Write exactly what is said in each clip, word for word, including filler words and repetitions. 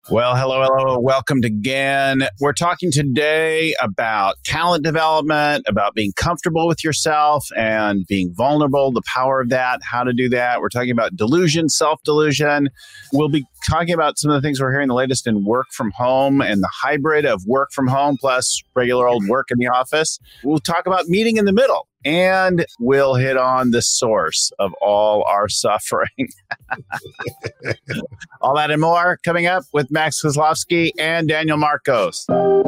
Well, hello, hello. Welcome again. We're talking today about talent development, about being comfortable with yourself and being vulnerable, the power of that, how to do that. We're talking about delusion, self-delusion. We'll be talking about some of the things we're hearing the latest in work from home and the hybrid of work from home plus regular old work in the office. We'll talk about meeting in the middle. And we'll hit on the source of all our suffering. All that and more coming up with Max Kozlowski and Daniel Marcos.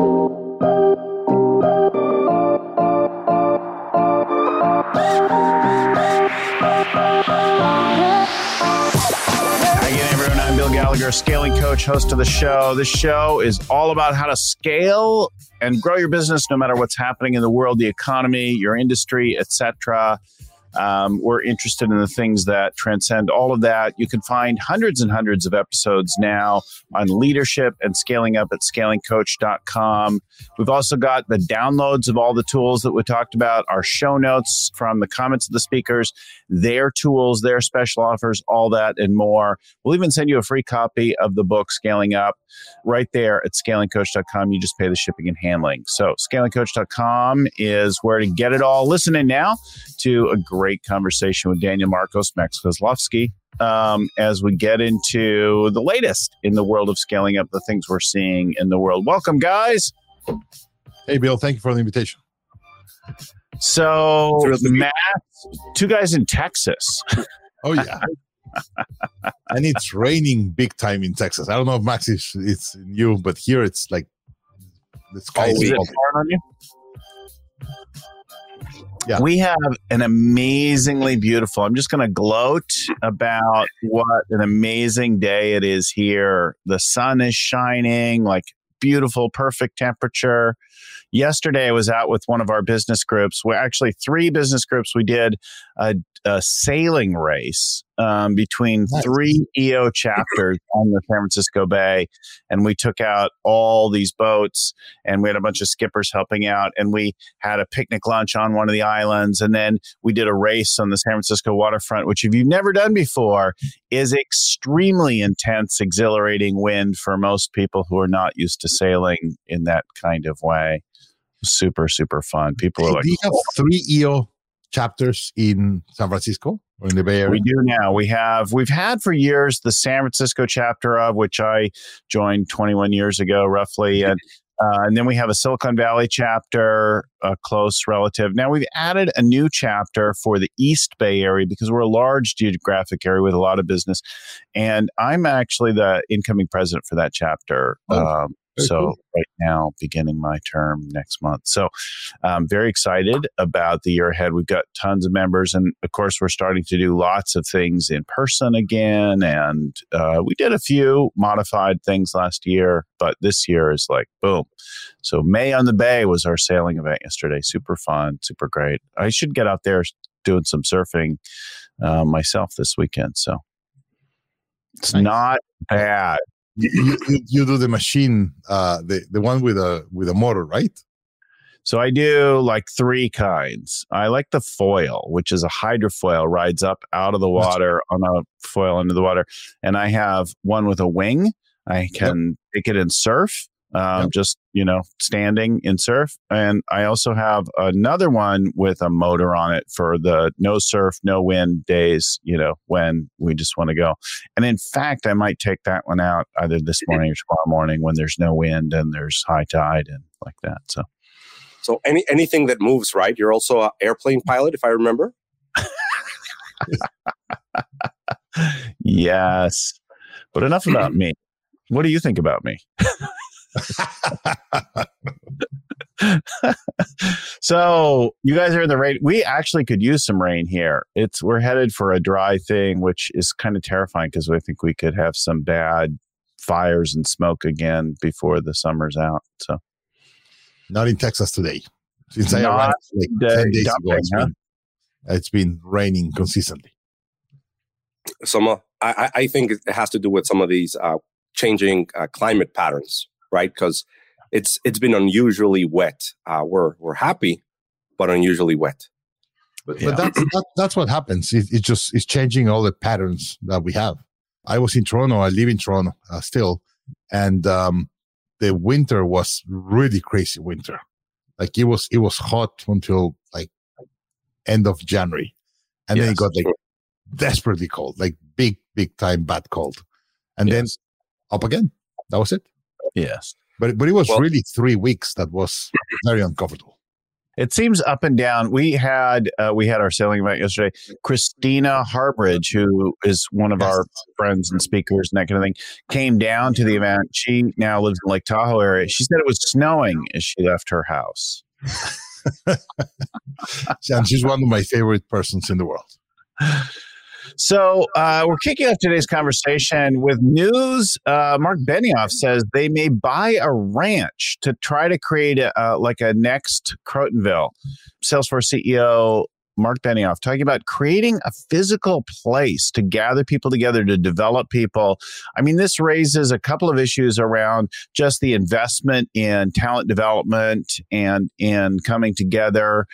Hi again, everyone. I'm Bill Gallagher, scaling coach, host of the show. This show is all about how to scale and grow your business no matter what's happening in the world, the economy, your industry, et cetera. Um, we're interested in the things that transcend all of that. You can find hundreds and hundreds of episodes now on leadership and scaling up at scaling coach dot com. We've also got the downloads of all the tools that we talked about, our show notes from the comments of the speakers, their tools, their special offers, all that and more. We'll even send you a free copy of the book, Scaling Up, right there at scaling coach dot com. You just pay the shipping and handling. So scaling coach dot com is where to get it all. Listen in now to a great conversation with Daniel Marcos, Max Kozlowski, um, as we get into the latest in the world of scaling up, the things we're seeing in the world. Welcome, guys. Hey, Bill. Thank you for the invitation. So, Matt, two guys in Texas. Oh, yeah. And it's raining big time in Texas. I don't know if Max is it's new, but here it's like the sky is is it hard on you? Yeah. We have an amazingly beautiful, I'm just going to gloat about what an amazing day it is here. The sun is shining, like beautiful, perfect temperature. Yesterday, I was out with one of our business groups. We're actually three business groups. We did a, a sailing race um, between nice. three E O chapters on the San Francisco Bay. And we took out all these boats and we had a bunch of skippers helping out. And we had a picnic lunch on one of the islands. And then we did a race on the San Francisco waterfront, which if you've never done before, is extremely intense, exhilarating wind for most people who are not used to sailing in that kind of way. Super, super fun. People hey, are like, do you have three E O chapters in San Francisco or in the Bay Area? We do now. We have, we've had for years the San Francisco chapter of, which I joined twenty-one years ago, roughly. And, uh, and then we have a Silicon Valley chapter, a close relative. Now we've added a new chapter for the East Bay Area because we're a large geographic area with a lot of business. And I'm actually the incoming president for that chapter. Oh. Um, So cool. right now, beginning my term next month. So I'm very excited about the year ahead. We've got tons of members. And of course, we're starting to do lots of things in person again. And uh, we did a few modified things last year, but this year is like, boom. So May on the Bay was our sailing event yesterday. Super fun, super great. I should get out there doing some surfing uh, myself this weekend. So it's nice. Not bad. You, you, you do the machine, uh, the the one with a with a motor, right? So I do like three kinds. I like the foil, which is a hydrofoil, rides up out of the water on a foil into the water. And I have one with a wing. I can yep. take it in surf, um, yep. just, you know, standing in surf. And I also have another one with a motor on it for the no surf, no wind days, you know, when we just want to go. And in fact, I might take that one out either this morning or tomorrow morning when there's no wind and there's high tide and like that. So, so any anything that moves, right? You're also an airplane pilot, if I remember. Yes. But enough about me. What do you think about me? So you guys are in the rain. We actually could use some rain here. It's we're headed for a dry thing, which is kind of terrifying because I think we could have some bad fires and smoke again before the summer's out. So not in Texas today. Since not I arrived like ten days dumping, ago, it's, huh? been, it's been raining consistently. Some, uh, I, I think it has to do with some of these uh, changing uh, climate patterns, right? Because it's it's been unusually wet. Uh, we're we're happy, but unusually wet. But, yeah. but that's that, that's what happens. It, it just it's changing all the patterns that we have. I was in Toronto. I live in Toronto uh, still, and um, the winter was really crazy winter. Like it was, it was hot until like end of January, and yes. then it got like desperately cold, like big, big time bad cold, and yes. then up again. That was it. Yes, but but it was well, really three weeks that was very uncomfortable. It seems up and down. We had uh, we had our sailing event yesterday. Christina Harbridge, who is one of our friends and speakers and that kind of thing, came down to the event. She now lives in Lake Tahoe area. She said it was snowing as she left her house. And she's one of my favorite persons in the world. So uh, we're kicking off today's conversation with news. Uh, Mark Benioff says they may buy a ranch to try to create a, uh, like a next Crotonville. Salesforce C E O Mark Benioff talking about creating a physical place to gather people together, to develop people. I mean, this raises a couple of issues around just the investment in talent development and in coming together,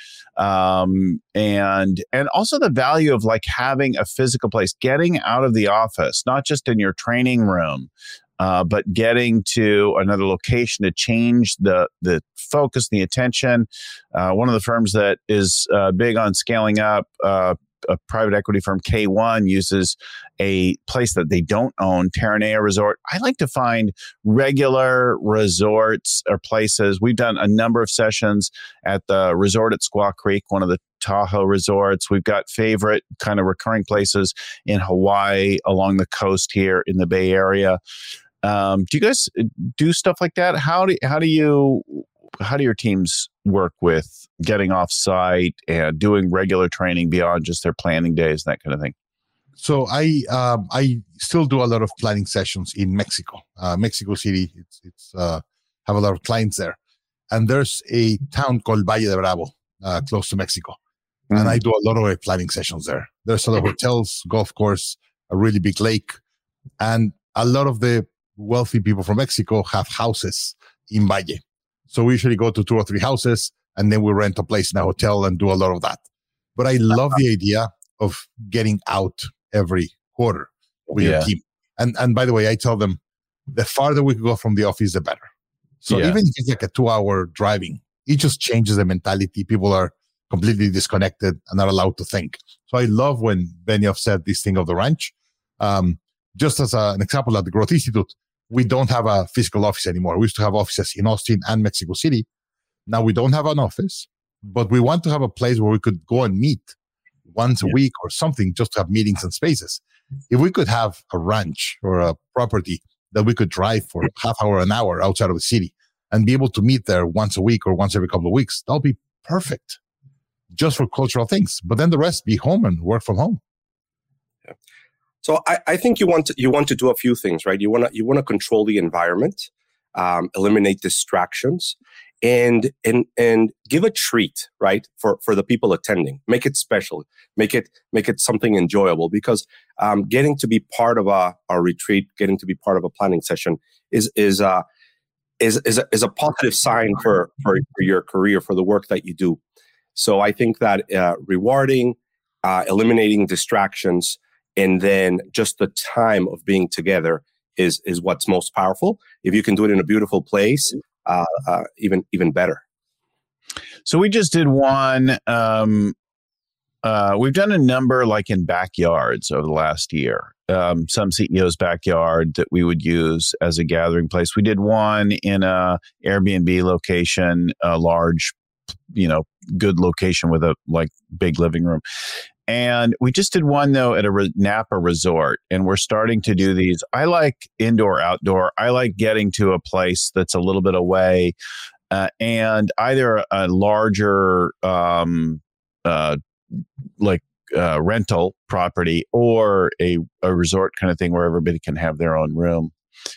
um, and and also the value of like having a physical place, getting out of the office, not just in your training room, Uh, but getting to another location to change the the focus, the attention. Uh, one of the firms that is uh, big on scaling up, uh, a private equity firm, K one, uses a place that they don't own, Terranea Resort. I like to find regular resorts or places. We've done a number of sessions at the resort at Squaw Creek, one of the Tahoe resorts. We've got favorite kind of recurring places in Hawaii, along the coast here in the Bay Area. Um, do you guys do stuff like that? How do how do you how do your teams work with getting off site and doing regular training beyond just their planning days, that kind of thing? So I um, I still do a lot of planning sessions in Mexico, uh, Mexico City. It's it's uh, have a lot of clients there, and there's a town called Valle de Bravo, uh, close to Mexico, mm-hmm. and I do a lot of planning sessions there. There's a lot of hotels, golf course, a really big lake, and a lot of the wealthy people from Mexico have houses in Valle. So we usually go to two or three houses, and then we rent a place in a hotel and do a lot of that. But I love the idea of getting out every quarter with yeah. your team. And and by the way, I tell them the farther we can go from the office, the better. So yeah. even if it's like a two-hour driving, it just changes the mentality. People are completely disconnected and not allowed to think. So I love when Benioff said this thing of the ranch. Um, just as a, an example, at the Growth Institute, we don't have a physical office anymore. We used to have offices in Austin and Mexico City. Now we don't have an office, but we want to have a place where we could go and meet once yeah. a week or something, just to have meetings and spaces. If we could have a ranch or a property that we could drive for half hour, an hour outside of the city and be able to meet there once a week or once every couple of weeks, that'll be perfect just for cultural things. But then the rest, be home and work from home. Yeah. So I, I think you want to you want to do a few things, right? You want to you want to control the environment, um, eliminate distractions, and and and give a treat, right, for for the people attending. Make it special. Make it make it something enjoyable, because um, getting to be part of a, a retreat, getting to be part of a planning session is is uh is is a, is a positive sign for, for for your career, for the work that you do. So I think that uh, rewarding, uh, eliminating distractions, and then just the time of being together is is what's most powerful. If you can do it in a beautiful place, uh, uh, even even better. So we just did one. Um, uh, we've done a number like in backyards over the last year. Um, some C E O's backyard that we would use as a gathering place. We did one in a Airbnb location, a large, you know, good location with a like big living room. And we just did one, though, at a re- Napa resort, and we're starting to do these. I like indoor, outdoor. I like getting to a place that's a little bit away, uh, and either a larger, um, uh, like, uh, rental property or a, a resort kind of thing where everybody can have their own room.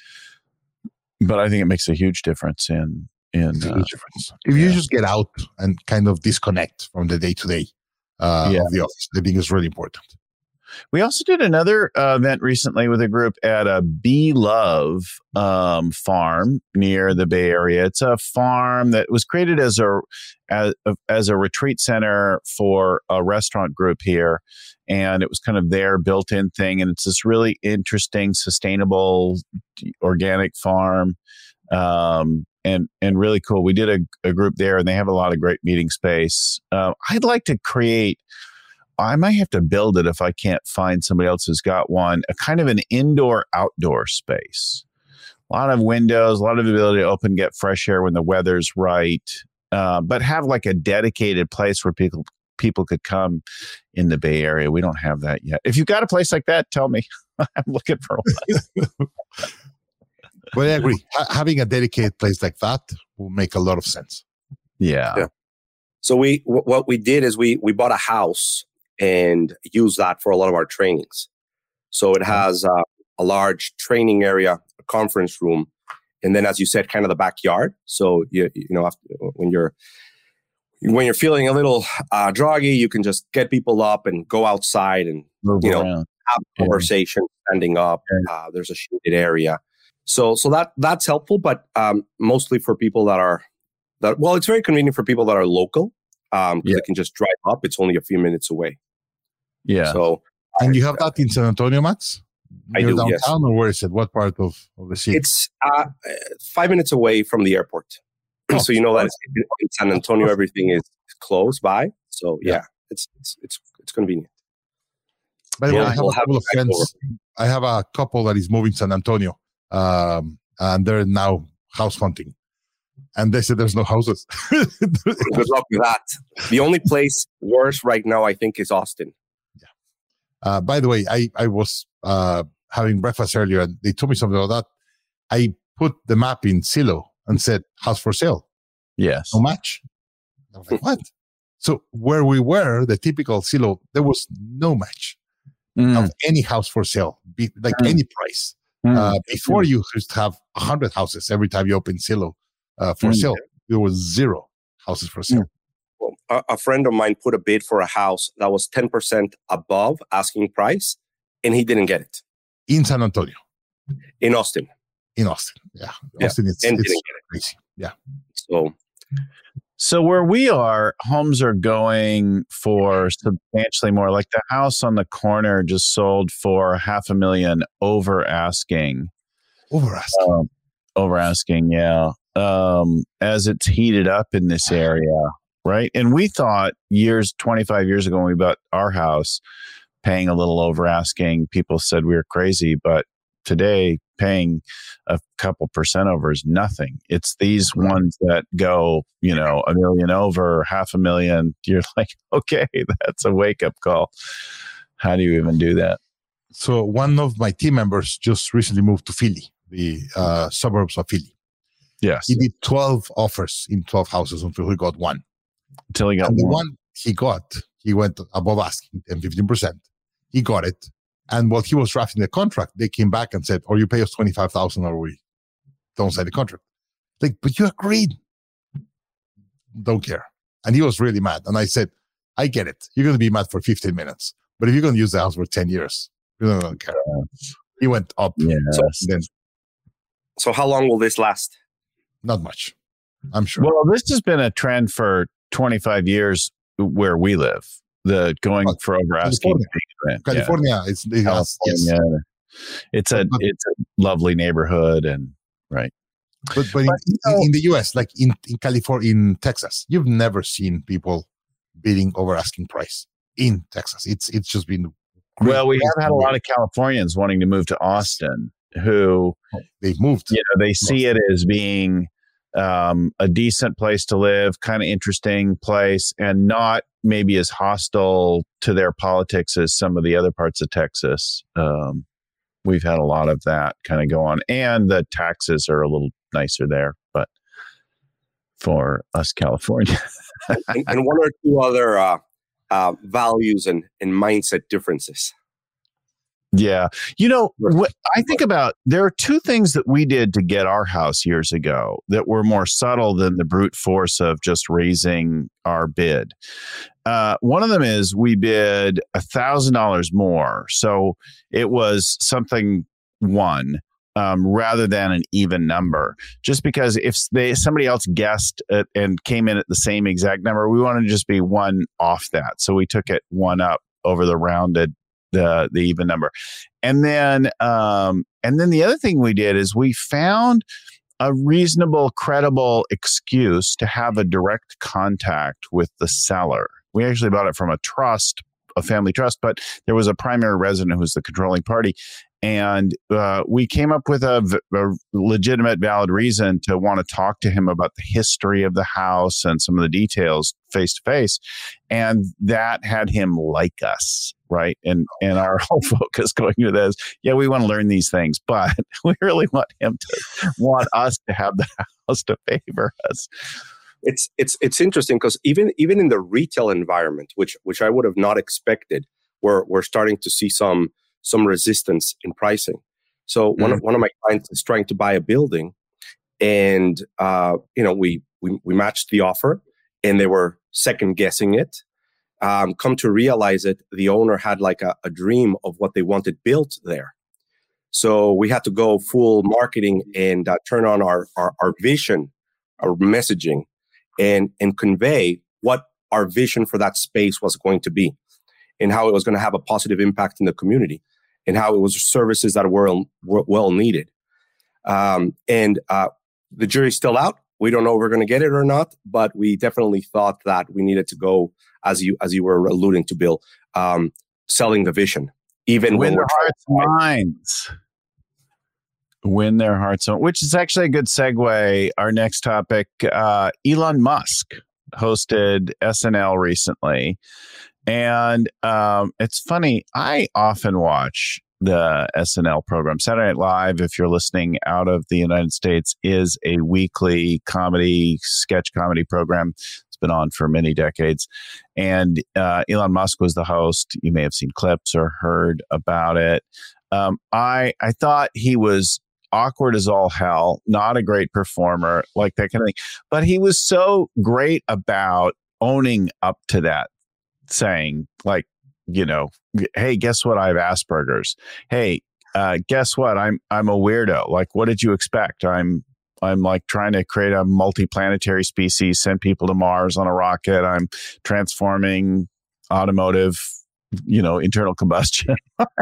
But I think it makes a huge difference in, in uh, huge difference. If you yeah. just get out and kind of disconnect from the day-to-day. Uh, yeah. of the office. I think is really important. We also did another uh, event recently with a group at a Bee Love um, farm near the Bay Area. It's a farm that was created as a as, as a retreat center for a restaurant group here, and it was kind of their built-in thing. And it's this really interesting, sustainable, organic farm, um, and and really cool. We did a, a group there, and they have a lot of great meeting space. Uh, I'd like to create. I might have to build it if I can't find somebody else who's got one, a kind of an indoor-outdoor space. A lot of windows, a lot of ability to open, get fresh air when the weather's right, uh, but have like a dedicated place where people people could come in the Bay Area. We don't have that yet. If you've got a place like that, tell me. I'm looking for one. Well, I agree. Ha- having a dedicated place like that will make a lot of sense. Yeah. yeah. So we w- what we did is we we bought a house and use that for a lot of our trainings. So it has uh, a large training area, a conference room, and then, as you said, kind of the backyard. So you you know after, when you're when you're feeling a little uh, druggy, you can just get people up and go outside and Move you know around. have a conversation, yeah. standing up. Yeah. Uh, there's a shaded area, so so that that's helpful. But um, mostly for people that are that well, it's very convenient for people that are local. Um, because yeah. they can just drive up. It's only a few minutes away. Yeah. So, and you have that in San Antonio, Max? I Near do. Downtown, yes. Or where is it? What part of, of the city? It's uh, five minutes away from the airport. Oh, so you know that in San Antonio everything is close by. So yeah, yeah it's it's it's it's convenient. By the way, I have we'll a couple have of friends. Over. I have a couple that is moving to San Antonio, um, and they're now house hunting. And they said there's no houses. Good luck with that. The only place worse right now, I think, is Austin. Yeah. Uh, by the way, I, I was uh, having breakfast earlier and they told me something about that. I put the map in Zillow and said, house for sale. Yes. No match. I was like, what? So where we were, the typical Zillow, there was no match mm. of any house for sale, be, like mm. any price. Mm. Uh, before you used to have one hundred houses every time you open Zillow. Uh, for mm. sale, there was zero houses for sale. Well, a, a friend of mine put a bid for a house that was ten percent above asking price, and he didn't get it. In San Antonio? In Austin. In Austin, yeah. yeah. Austin, it's, and it's didn't get it. crazy. Yeah. So, so where we are, homes are going for substantially more. Like the house on the corner just sold for half a million over asking. Over asking. Um, over asking, yeah. Um, as it's heated up in this area, right? And we thought years, twenty-five years ago when we bought our house, paying a little over asking, people said we were crazy. But today, paying a couple percent over is nothing. It's these ones that go, you know, a million over, half a million. You're like, okay, that's a wake-up call. How do you even do that? So one of my team members just recently moved to Philly, the uh, suburbs of Philly. Yes. He did twelve offers in twelve houses until he got one. Until he got and one. the one he got, he went above asking, ten, fifteen percent. He got it. And while he was drafting the contract, they came back and said, or you pay us twenty-five thousand dollars or we don't sign the contract. Like, but you agreed. Don't care. And he was really mad. And I said, I get it. You're going to be mad for fifteen minutes. But if you're going to use the house for ten years, you don't care. He went up. Yes. So, then, so how long will this last? Not much, I'm sure. Well, this has been a trend for twenty-five years where we live. The going oh, for over asking. California, California yeah. it's, it has, California. Yes. It's a but, it's a lovely neighborhood, and right. But but, but in, you know, in the U S, like in, in California, in Texas, you've never seen people bidding over asking price in Texas. It's it's just been. Well, we have had a lot of Californians wanting to move to Austin who they've moved. You know, they see it as being um, a decent place to live, kind of interesting place, and not maybe as hostile to their politics as some of the other parts of Texas. Um, we've had a lot of that kind of go on, and the taxes are a little nicer there, but for us California. and, and one or two other uh, uh, values and, and mindset differences. Yeah. You know, what I think about, there are two things that we did to get our house years ago that were more subtle than the brute force of just raising our bid. Uh, one of them is we bid one thousand dollars more. So it was something one um, rather than an even number. Just because if they somebody else guessed it and came in at the same exact number, we wanted to just be one off that. So we took it one up over the rounded the the even number. And then um and then the other thing we did is we found a reasonable, credible excuse to have a direct contact with the seller. We actually bought it from a trust, a family trust, but there was a primary resident who was the controlling party. And uh, we came up with a, a legitimate, valid reason to want to talk to him about the history of the house and some of the details face to face. And that had him like us, right? And and our whole focus going to this, yeah, we want to learn these things, but we really want him to want us to have the house to favor us. It's it's it's interesting because even even in the retail environment, which which I would have not expected, we're we're starting to see some some resistance in pricing. So mm-hmm. one of one of my clients is trying to buy a building, and uh, you know we, we we matched the offer, and they were second guessing it. Um, come to realize it, the owner had like a, a dream of what they wanted built there. So we had to go full marketing and uh, turn on our, our our vision, our messaging, and and convey what our vision for that space was going to be, and how it was going to have a positive impact in the community, and how it was services that were, were well needed. Um, and uh, the jury's still out. We don't know if we're going to get it or not, but we definitely thought that we needed to go, as you as you were alluding to, Bill, um, selling the vision, even win when their we're hearts and minds. Win their hearts, which is actually a good segue. Our next topic: uh, Elon Musk hosted S N L recently. And um, it's funny, I often watch the S N L program. Saturday Night Live, if you're listening out of the United States, is a weekly comedy, sketch comedy program. It's been on for many decades. And uh, Elon Musk was the host. You may have seen clips or heard about it. Um, I I thought he was awkward as all hell, not a great performer, like that kind of thing. But he was so great about owning up to that, saying like, you know, hey, guess what? I have Asperger's. Hey, uh, guess what? I'm I'm a weirdo. Like, what did you expect? I'm I'm like trying to create a multi-planetary species, send people to Mars on a rocket. I'm transforming automotive, you know, internal combustion.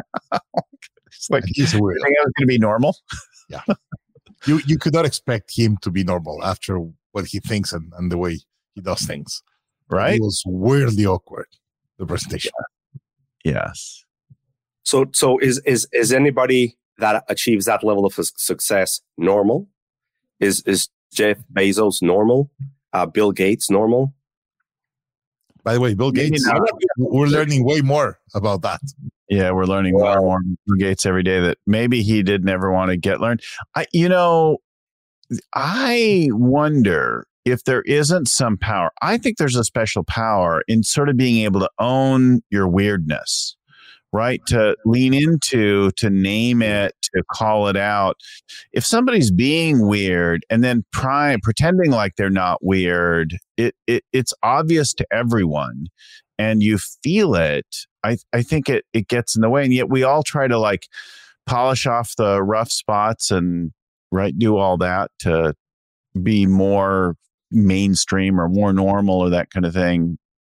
It's like, he's a weirdo. You think I was going to be normal? Yeah. You you could not expect him to be normal after what he thinks and, and the way he does things. Right? It was weirdly awkward, the presentation. Yeah. Yes. So so is is is anybody that achieves that level of success normal? Is is Jeff Bezos normal? Uh, Bill Gates normal? By the way, Bill Gates, we're learning way more about that. Yeah, we're learning more and more from Bill Gates every day that maybe he did never want to get learned. I, you know, I wonder if there isn't some power. I think there's a special power in sort of being able to own your weirdness, right? To lean into, to name it, to call it out. If somebody's being weird and then pry, pretending like they're not weird, it, it it's obvious to everyone and you feel it. I, I think it, it gets in the way. And yet we all try to like polish off the rough spots and right do all that to be more mainstream or more normal or that kind of thing.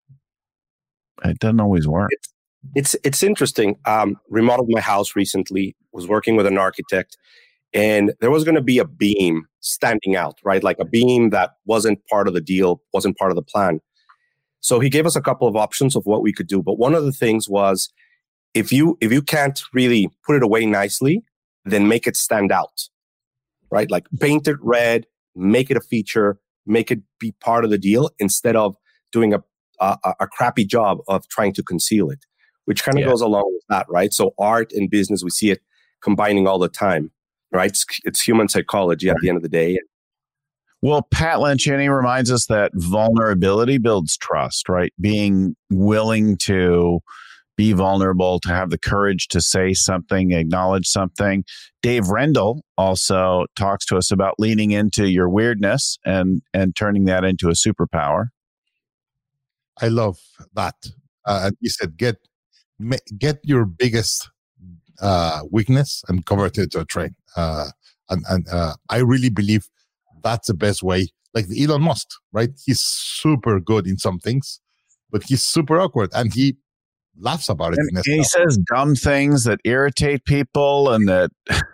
It doesn't always work. It's it's, it's interesting. Um, remodeled my house recently, was working with an architect, and there was going to be a beam standing out, right? Like a beam that wasn't part of the deal, wasn't part of the plan. So he gave us a couple of options of what we could do. But one of the things was, if you if you can't really put it away nicely, then make it stand out, right? Like paint it red, make it a feature, make it be part of the deal instead of doing a a, a crappy job of trying to conceal it, which kind of yeah. goes along with that, right? So art and business, we see it combining all the time, right? It's, it's human psychology at the end of the day. Well, Pat Lencioni reminds us that vulnerability builds trust, right? Being willing to be vulnerable, to have the courage to say something, acknowledge something. Dave Rendell also talks to us about leaning into your weirdness and and turning that into a superpower. I love that. Uh, you said get get your biggest uh, weakness and convert it to a trait. Uh, and and uh, I really believe that's the best way. Like the Elon Musk, right? He's super good in some things, but he's super awkward, and he laughs about it. And, and he says dumb things that irritate people, and that.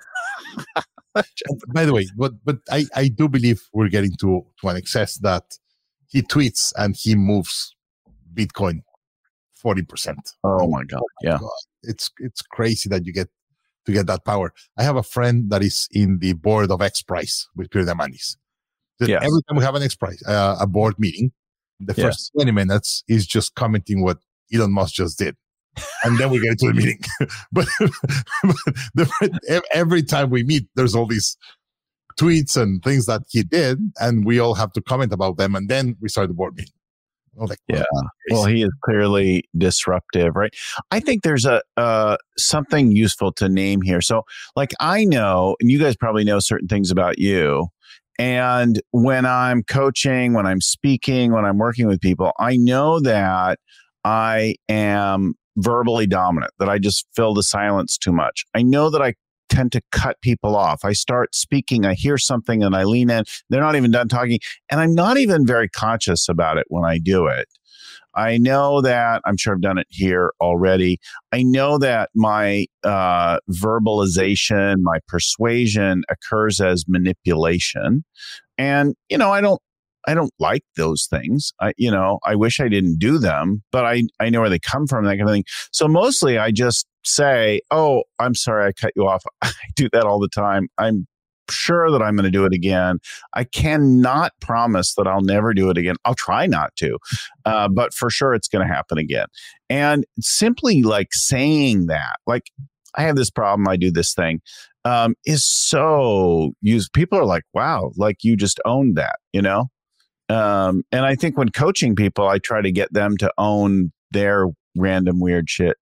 By the way, but but I, I do believe we're getting to to an excess that he tweets and he moves Bitcoin forty percent. Oh my God! Yeah, God. it's it's crazy that you get to get that power. I have a friend that is in the board of X Prize with Peter Diamandis. Yes. Every time we have an X Prize, uh, a board meeting, the first yes. twenty minutes is just commenting what Elon Musk just did. And then we get into the meeting. but but the, every time we meet, there's all these tweets and things that he did, and we all have to comment about them. And then we start the board meeting. Like, yeah. Well, he is clearly disruptive, right? I think there's a uh, something useful to name here. So, like, I know, and you guys probably know certain things about you. And when I'm coaching, when I'm speaking, when I'm working with people, I know that I am verbally dominant, that I just fill the silence too much. I know that I tend to cut people off. I start speaking, I hear something and I lean in. They're not even done talking. And I'm not even very conscious about it when I do it. I know that, I'm sure I've done it here already. I know that my uh, verbalization, my persuasion occurs as manipulation. And, you know, I don't, I don't like those things. I, you know, I wish I didn't do them, but I, I know where they come from, that kind of thing. So mostly I just say, oh, I'm sorry, I cut you off. I do that all the time. I'm sure that I'm going to do it again. I cannot promise that I'll never do it again. I'll try not to, uh, but for sure it's going to happen again. And simply like saying that, like, I have this problem, I do this thing, um, is so used. People are like, wow, like you just owned that, you know? Um, and I think when coaching people, I try to get them to own their random weird shit.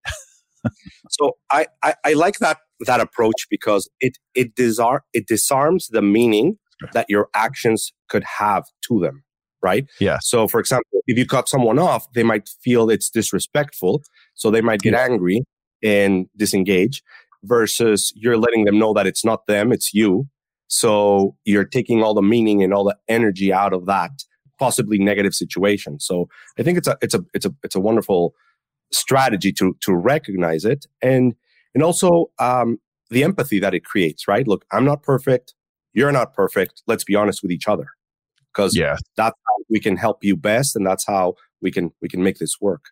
So I, I, I like that that approach because it it disar- it disarms the meaning that your actions could have to them, right? Yeah. So for example, if you cut someone off, they might feel it's disrespectful, so they might get yeah. angry and disengage, versus you're letting them know that it's not them, it's you. So you're taking all the meaning and all the energy out of that possibly negative situation. So I think it's a it's a it's a it's a wonderful strategy to to recognize it, and and also um, the empathy that it creates. Right? Look, I'm not perfect. You're not perfect. Let's be honest with each other, because yeah. that's how we can help you best, and that's how we can we can make this work.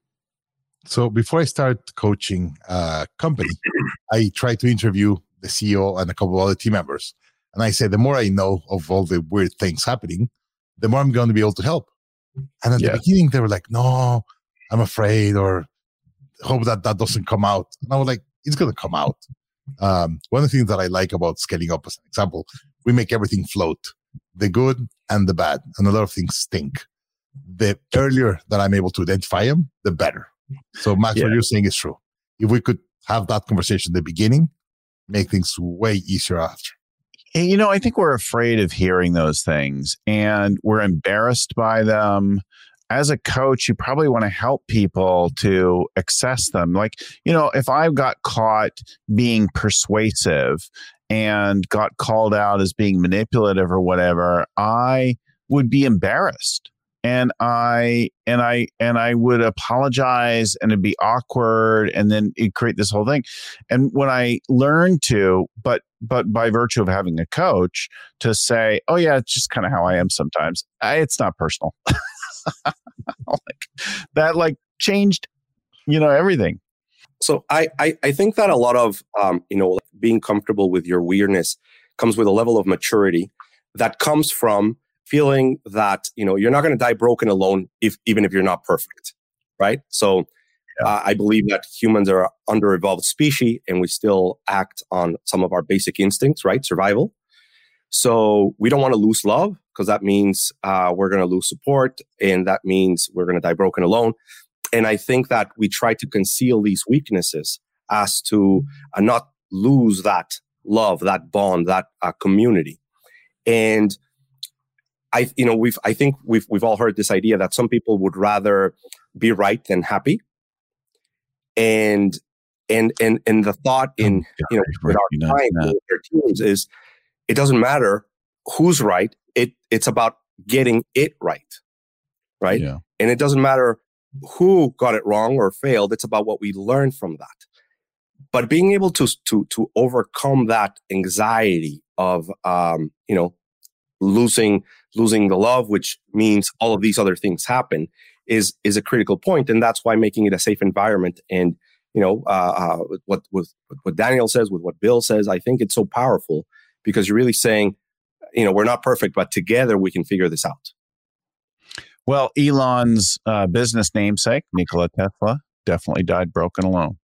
So before I start coaching a company, I try to interview the C E O and a couple of other team members, and I say the more I know of all the weird things happening, the more I'm going to be able to help. And at yeah. the beginning, they were like, "No, I'm afraid," or "Hope that that doesn't come out." And I was like, "It's going to come out." Um, one of the things that I like about scaling up, as an example, we make everything float, the good and the bad, and a lot of things stink. The earlier that I'm able to identify them, the better. So, Max, yeah. what you're saying is true. If we could have that conversation at the beginning, make things way easier after. You know, I think we're afraid of hearing those things, and we're embarrassed by them. As a coach, you probably want to help people to access them. Like, you know, if I got caught being persuasive and got called out as being manipulative or whatever, I would be embarrassed. And I and I and I would apologize, and it'd be awkward, and then it'd create this whole thing. And when I learned to, but but by virtue of having a coach, to say, "Oh yeah, it's just kind of how I am sometimes. I, it's not personal." like, that like changed, you know, everything. So I, I I think that a lot of um you know being comfortable with your weirdness comes with a level of maturity that comes from feeling that, you know, you're not going to die broken alone, if even if you're not perfect, right? So yeah. uh, I believe that humans are an under-evolved species, and we still act on some of our basic instincts, right? Survival. So we don't want to lose love, because that means uh, we're going to lose support, and that means we're going to die broken alone. And I think that we try to conceal these weaknesses as to uh, not lose that love, that bond, that uh, community. And I, you know, we've, I think we've, we've all heard this idea that some people would rather be right than happy. And, and, and, and the thought in, oh, you know, with our clients, with their teams is, it doesn't matter who's right. It, it's about getting it right. Right. Yeah. And it doesn't matter who got it wrong or failed. It's about what we learned from that. But being able to, to, to overcome that anxiety of, um, you know, losing, losing the love, which means all of these other things happen, is, is a critical point. And that's why making it a safe environment and, you know, uh, uh, what, with what Daniel says, with what Bill says, I think it's so powerful because you're really saying, you know, we're not perfect, but together we can figure this out. Well, Elon's uh, business namesake, Nikola Tesla, definitely died broken alone.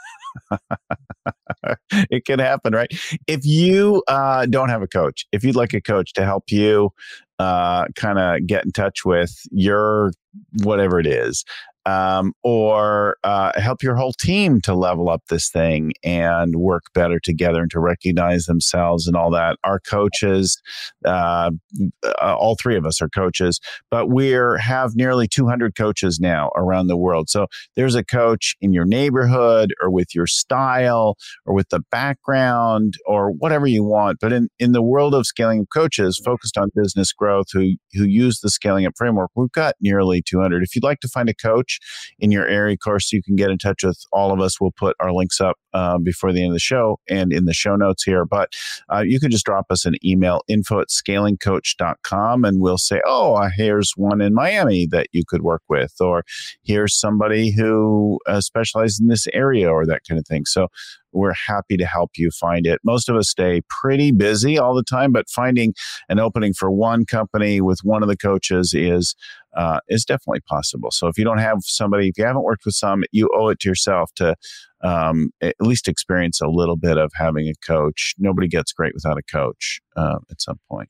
It can happen, right? If you uh, don't have a coach, if you'd like a coach to help you uh, kind of get in touch with your whatever it is, um, or uh, help your whole team to level up this thing and work better together and to recognize themselves and all that. Our coaches, uh, all three of us are coaches, but we have nearly two hundred coaches now around the world. So there's a coach in your neighborhood or with your style or with the background or whatever you want. But in, in the world of Scaling Up coaches focused on business growth who, who use the Scaling Up framework, we've got nearly two hundred. If you'd like to find a coach in your area, of course, you can get in touch with all of us. We'll put our links up uh, before the end of the show and in the show notes here. But uh, you can just drop us an email, info at scaling coach dot com, and we'll say, oh, uh, here's one in Miami that you could work with, or here's somebody who uh, specializes in this area or that kind of thing. So we're happy to help you find it. Most of us stay pretty busy all the time, but finding an opening for one company with one of the coaches is uh, is definitely possible. So if you don't have somebody, if you haven't worked with some, you owe it to yourself to um, at least experience a little bit of having a coach. Nobody gets great without a coach uh, at some point.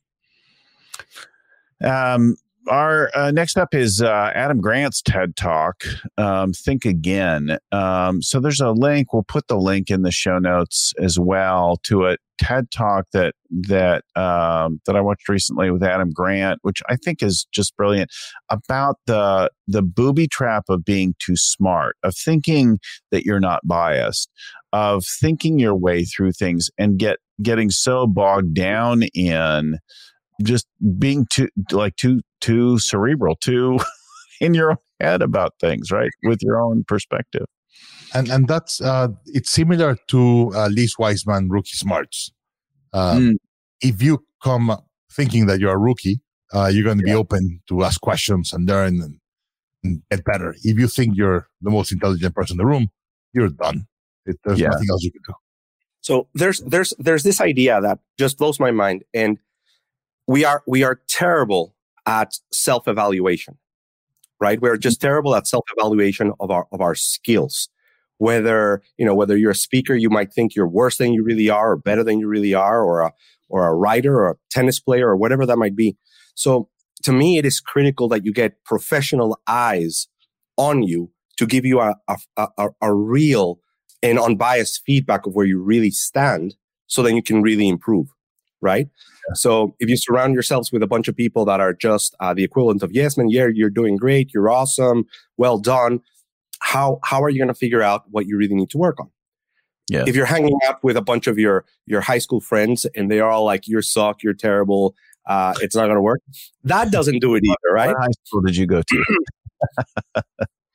Um, Our uh, next up is uh, Adam Grant's TED Talk, um, Think Again. Um, so there's a link. We'll put the link in the show notes as well to a TED Talk that that um, that I watched recently with Adam Grant, which I think is just brilliant, about the the booby trap of being too smart, of thinking that you're not biased, of thinking your way through things and get getting so bogged down in just being too like too too cerebral, too in your own head about things, right? With your own perspective. And and that's uh, it's similar to uh, Liz Wiseman Rookie Smarts. Um, mm. If you come thinking that you're a rookie, uh, you're going to yeah. be open to ask questions and learn and, and get better. If you think you're the most intelligent person in the room, you're done. It, there's yeah. nothing else you can do. So there's there's there's this idea that just blows my mind, and we are we are terrible at self-evaluation, right? We're just terrible at self-evaluation of our of our skills. Whether, you know, whether you're a speaker, you might think you're worse than you really are or better than you really are, or a or a writer or a tennis player or whatever that might be. So to me, it is critical that you get professional eyes on you to give you a a, a, a real and unbiased feedback of where you really stand, so then you can really improve, right? Yeah. So if you surround yourselves with a bunch of people that are just uh, the equivalent of, yes, man, yeah, you're doing great, you're awesome, well done, how how are you going to figure out what you really need to work on? Yeah. If you're hanging out with a bunch of your your high school friends and they are all like, you suck, you're terrible, uh, it's not going to work, that doesn't do it either, right? What high school did you go to?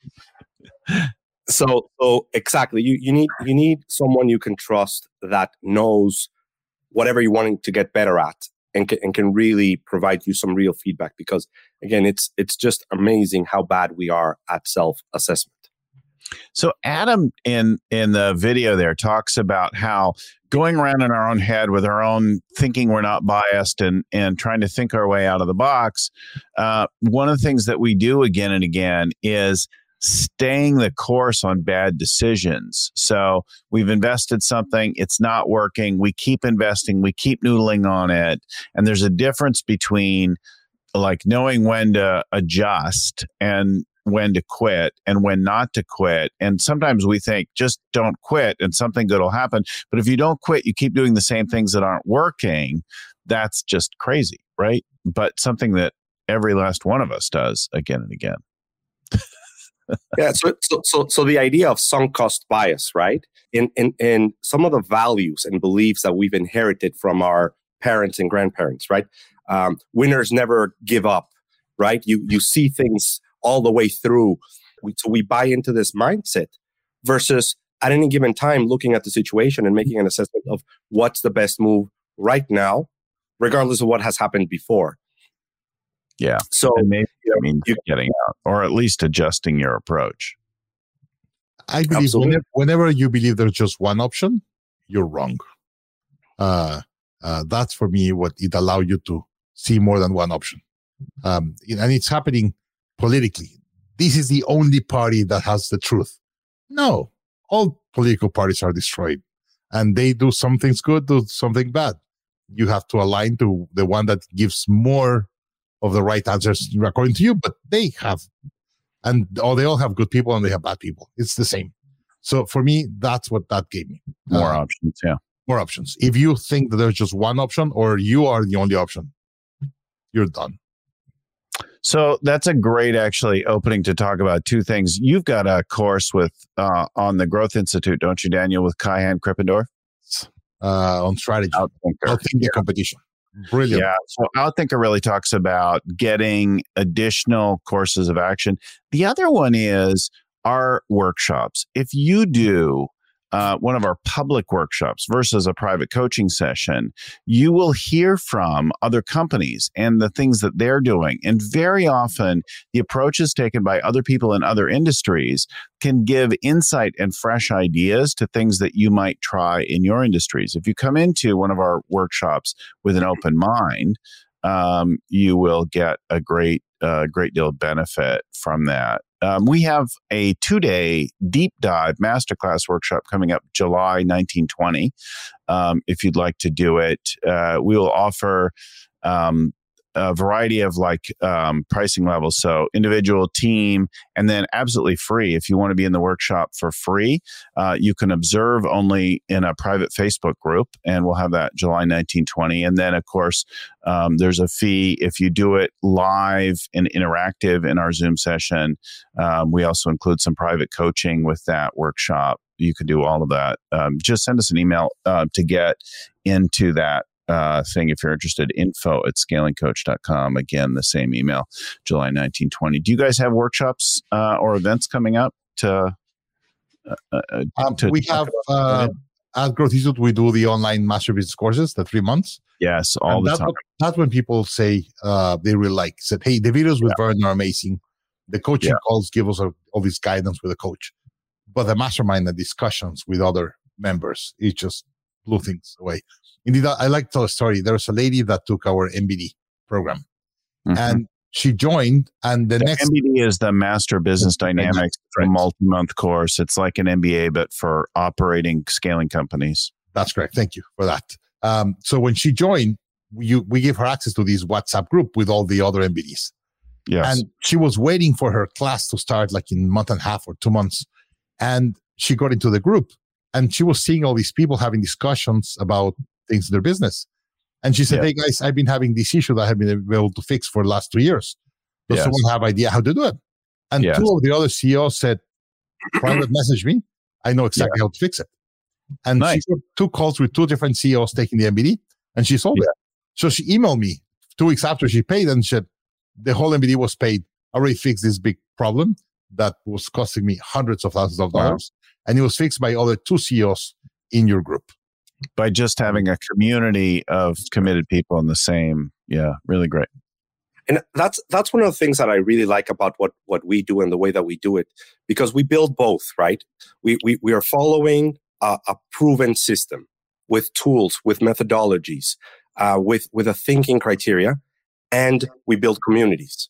So, so exactly, you you need you need someone you can trust that knows whatever you're wanting to get better at, and can, and can really provide you some real feedback. Because again, it's it's just amazing how bad we are at self-assessment. So Adam in in the video there talks about how going around in our own head with our own thinking we're not biased and and trying to think our way out of the box. Uh, one of the things that we do again and again is staying the course on bad decisions. So we've invested something, it's not working. We keep investing, we keep noodling on it. And there's a difference between like knowing when to adjust and when to quit and when not to quit. And sometimes we think just don't quit and something good will happen. But if you don't quit, you keep doing the same things that aren't working. That's just crazy, right? But something that every last one of us does again and again. Yeah, so, so so so the idea of sunk cost bias, right? In in in some of the values and beliefs that we've inherited from our parents and grandparents, right? Um, winners never give up, right? You you see things all the way through. We, so we buy into this mindset versus at any given time looking at the situation and making an assessment of what's the best move right now, regardless of what has happened before. Yeah. So and maybe you know, I mean you, getting out, or at least adjusting your approach. I believe Absolutely. whenever, whenever you believe there's just one option, you're wrong. Uh, uh, that's for me what it allows you to see more than one option. Um, and it's happening politically. This is the only party that has the truth. No, all political parties are destroyed, and they do some things good, do something bad. You have to align to the one that gives more of the right answers according to you, but they have, and or they all have good people and they have bad people. It's the same. So for me, that's what that gave me. More Uh, options, yeah. More options. If you think that there's just one option or you are the only option, you're done. So that's a great actually opening to talk about two things. You've got a course with uh, on the Growth Institute, don't you, Daniel, with Kai-Han Krippendorf? Uh, on strategy. Outthinker. Outthinking Yeah. competition. Brilliant. Yeah. So Outthinker really talks about getting additional courses of action. The other one is our workshops. If you do uh, one of our public workshops versus a private coaching session, you will hear from other companies and the things that they're doing. And very often, the approaches taken by other people in other industries can give insight and fresh ideas to things that you might try in your industries. If you come into one of our workshops with an open mind, um, you will get a great, uh, great deal of benefit from that. Um, we have a two-day deep dive masterclass workshop coming up July nineteenth, twenty. Um, if you'd like to do it, uh, we will offer um, a variety of like um, pricing levels. So individual, team, and then absolutely free. If you want to be in the workshop for free, uh, you can observe only in a private Facebook group, and we'll have that July nineteenth, twenty. And then, of course, um, there's a fee if you do it live and interactive in our Zoom session. Um, we also include some private coaching with that workshop. You can do all of that. Um, just send us an email uh, to get into that Uh, thing if you're interested. Info at scaling coach dot com. Again, the same email, July nineteenth, twenty. Do you guys have workshops uh, or events coming up to? Uh, uh, Um, to we have uh, at Growth Institute, we do the online master business courses, the three months. Yes, all and the that's time. What, that's when people say uh, they really like. Said, hey, the videos with Yeah. Vern are amazing. The coaching Yeah. calls give us a, all this guidance with a coach, but the mastermind and discussions with other members, it just blew things away. Indeed, I I like to tell a story. There was a lady that took our M B D program, Mhm. and she joined, and the, The next M B D is the Master Business Dynamics Right. multi-month course. It's like an M B A, but for operating, scaling companies. That's correct. Thank you for that. Um, so when she joined, you, we gave her access to this WhatsApp group with all the other M B Ds. Yes. And she was waiting for her class to start like in a month and a half or two months. And she got into the group and she was seeing all these people having discussions about things in their business. And she said, Yeah. hey guys, I've been having this issue that I've been able to fix for the last two years. Does Yes. someone have idea how to do it? And Yes. two of the other C E Os said, private message me. I know exactly how to fix it. And Nice. she got two calls with two different C E Os taking the M B D and she solved Yeah. it. So she emailed me two weeks after she paid and said, the whole M B D was paid. I already fixed this big problem that was costing me hundreds of thousands of Wow. dollars. And it was fixed by other two C E Os in your group. By just having a community of committed people in the same, yeah, really great. And that's that's one of the things that I really like about what what we do and the way that we do it, because we build both, right? We we we are following a, a proven system with tools, with methodologies, uh, with with a thinking criteria, and we build communities.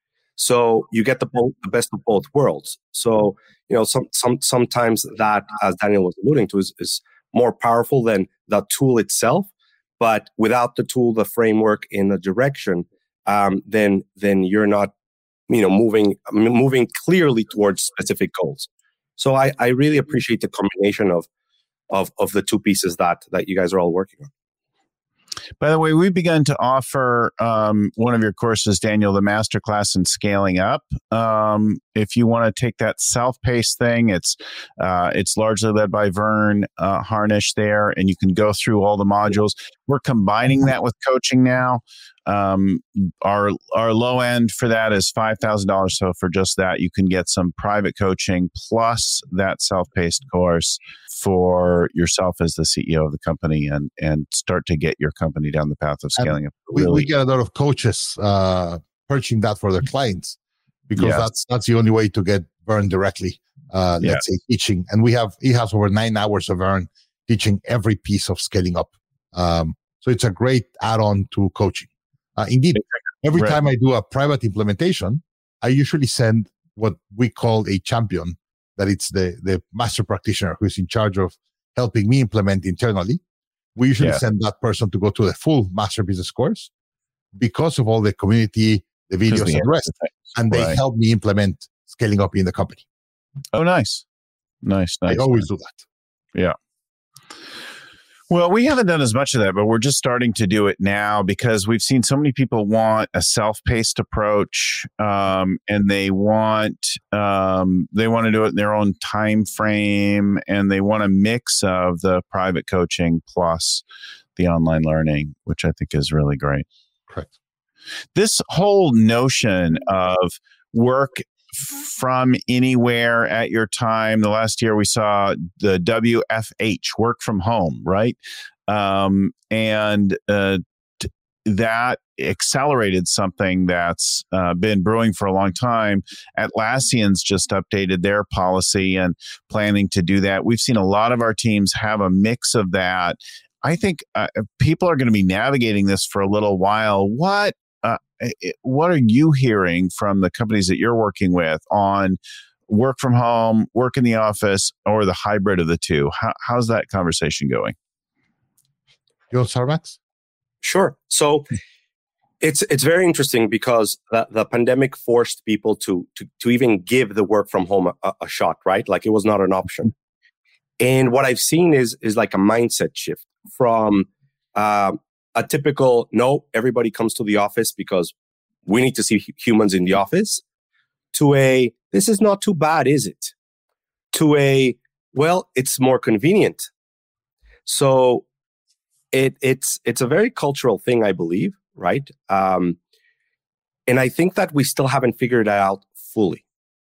So you get the both, the best of both worlds. So you know, some some sometimes that, as Daniel was alluding to, is is more powerful than the tool itself. But without the tool, the framework, in the direction, um, then then you're not you know, moving moving clearly towards specific goals. So I, I really appreciate the combination of of of the two pieces that that you guys are all working on. By the way, we've begun to offer um, one of your courses, Daniel, the masterclass in scaling up. Um, if you want to take that self-paced thing, it's uh, it's largely led by Vern uh, Harnish there, and you can go through all the modules. We're combining that with coaching now. Um, our our low end for that is five thousand dollars. So for just that, you can get some private coaching plus that self-paced course for yourself as the C E O of the company, and and start to get your company down the path of scaling and up. We, really. we get a lot of coaches uh, purchasing that for their clients because Yes. that's that's the only way to get Vern directly. Uh, Yeah. let's say teaching, and we have he has over nine hours of Vern teaching every piece of scaling up. Um, so it's a great add-on to coaching. Uh, indeed, every Right. time I do a private implementation, I usually send what we call a champion, that it's the, the master practitioner who's in charge of helping me implement internally. We usually Yeah. send that person to go to the full master business course because of all the community, the videos, the and the rest. And they Right. help me implement scaling up in the company. Oh, nice. Nice, nice. I always do that. Yeah. Well, we haven't done as much of that, but we're just starting to do it now because we've seen so many people want a self-paced approach, um, and they want um, they want to do it in their own time frame, and they want a mix of the private coaching plus the online learning, which I think is really great. Correct. This whole notion of work from anywhere at your time. The last year we saw the W F H, work from home, right? Um, and uh, t- that accelerated something that's uh, been brewing for a long time. Atlassian's just updated their policy and planning to do that. We've seen a lot of our teams have a mix of that. I think uh, people are going to be navigating this for a little while. What Uh, what are you hearing from the companies that you're working with on work from home, work in the office, or the hybrid of the two? How, how's that conversation going? You want Starbucks? Sure. So it's it's very interesting because the, the pandemic forced people to, to to even give the work from home a, a shot, right? Like it was not an option. And what I've seen is is like a mindset shift from um, a typical, no, everybody comes to the office because we need to see hu- humans in the office, to a, this is not too bad, is it? To a, well, it's more convenient. So it it's it's a very cultural thing, I believe, right? Um, and I think that we still haven't figured it out fully.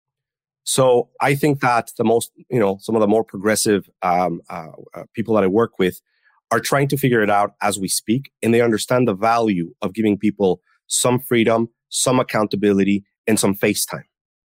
So I think that the most, you know, some of the more progressive um, uh, uh, people that I work with are trying to figure it out as we speak, and they understand the value of giving people some freedom, some accountability, and some face time,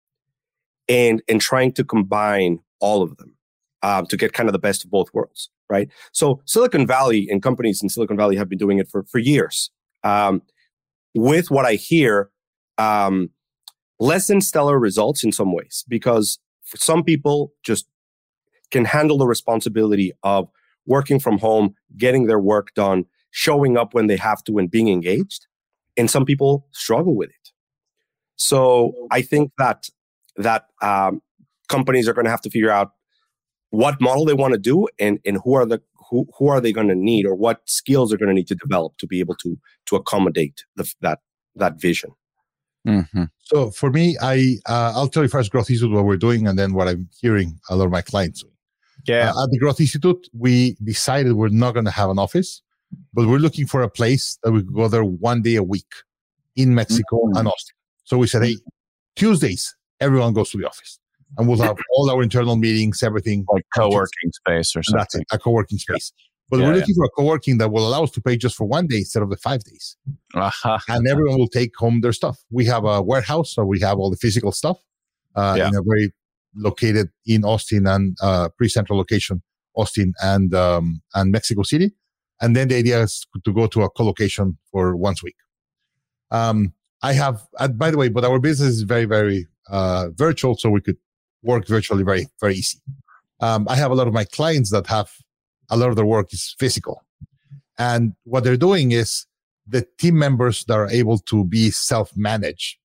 and and trying to combine all of them um, to get kind of the best of both worlds, right? So Silicon Valley and companies in Silicon Valley have been doing it for for years. Um, with what I hear, um, less than stellar results in some ways, because for some people just can handle the responsibility of working from home, getting their work done, showing up when they have to, and being engaged. And some people struggle with it. So I think that that um, companies are going to have to figure out what model they want to do, and and who are the who who are they going to need, or what skills they're going to need to develop to be able to to accommodate the, that that vision. Mm-hmm. So for me, I uh, I'll tell you first, Growth Institute, what we're doing, and then what I'm hearing a lot of my clients doing. Yeah. Uh, at the Growth Institute, we decided we're not going to have an office, but we're looking for a place that we could go there one day a week in Mexico Mm-hmm. and Austin. So we said, hey, Tuesdays, everyone goes to the office, and we'll have all our internal meetings, everything. Like co-working space or And something. that's it, a co-working space. But Yeah, we're yeah. looking for a co-working that will allow us to pay just for one day instead of the five days. Uh-huh. And everyone will take home their stuff. We have a warehouse, so we have all the physical stuff uh, Yeah. in a very located in Austin and uh, pre-central location, Austin and um, and Mexico City. And then the idea is to go to a co-location for once a week. Um, I have, uh, by the way, but our business is very, very uh, virtual, so we could work virtually very, very easy. Um, I have a lot of my clients that have a lot of their work is physical. And what they're doing is the team members that are able to be self-managed,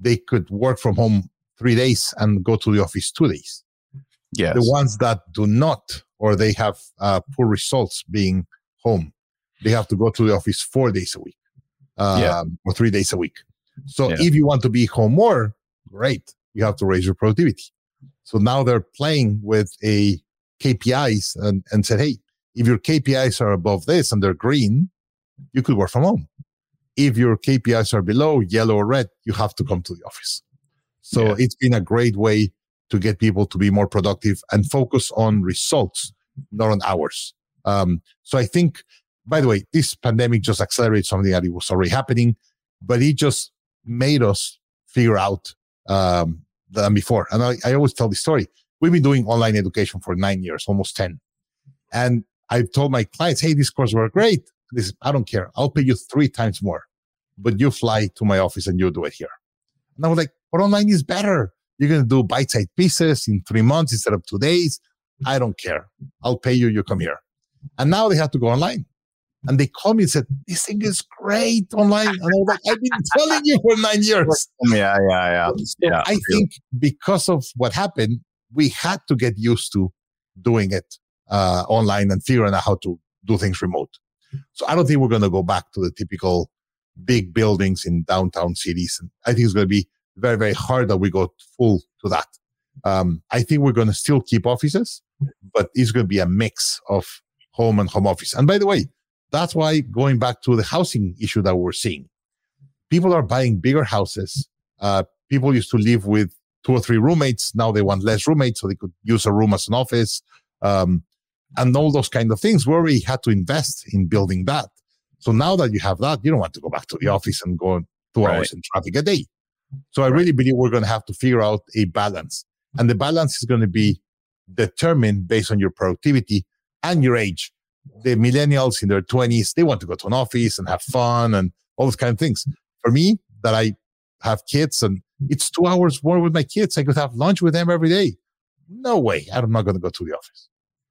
they could work from home three days and go to the office two days. Yes. The ones that do not, or they have uh, poor results being home, they have to go to the office four days a week um, yeah. or three days a week. So yeah. if you want to be home more, great, you have to raise your productivity. So now they're playing with a K P Is and, and said, hey, if your K P Is are above this and they're green, you could work from home. If your K P Is are below, yellow or red, you have to come to the office. So yeah. it's been a great way to get people to be more productive and focus on results, not on hours. Um, so I think, by the way, this pandemic just accelerated something that it was already happening, but it just made us figure out um, than before. And I, I always tell this story. We've been doing online education for nine years, almost ten. And I've told my clients, hey, these courses were great. This, I don't care. I'll pay you three times more, but you fly to my office and you do it here. And I was like, but online is better. You're going to do bite-sized pieces in three months instead of two days. I don't care. I'll pay you. You come here. And now they have to go online. And they called me and said, this thing is great online. And I was like, I've been telling you for nine years. Yeah, yeah, yeah. So yeah I think because of what happened, we had to get used to doing it uh, online and figuring out how to do things remote. So I don't think we're going to go back to the typical big buildings in downtown cities. And I think it's going to be very, very hard that we go full to that. Um, I think we're going to still keep offices, but it's going to be a mix of home and home office. And by the way, that's why going back to the housing issue that we're seeing, people are buying bigger houses. Uh, people used to live with two or three roommates. Now they want less roommates so they could use a room as an office. Um, and all those kind of things. We already had to invest in building that. So now that you have that, you don't want to go back to the office and go two right. hours in traffic a day. So I really believe we're going to have to figure out a balance. And the balance is going to be determined based on your productivity and your age. The millennials in their twenties, they want to go to an office and have fun and all those kind of things. For me, that I have kids and it's two hours more with my kids, I could have lunch with them every day. No way. I'm not going to go to the office.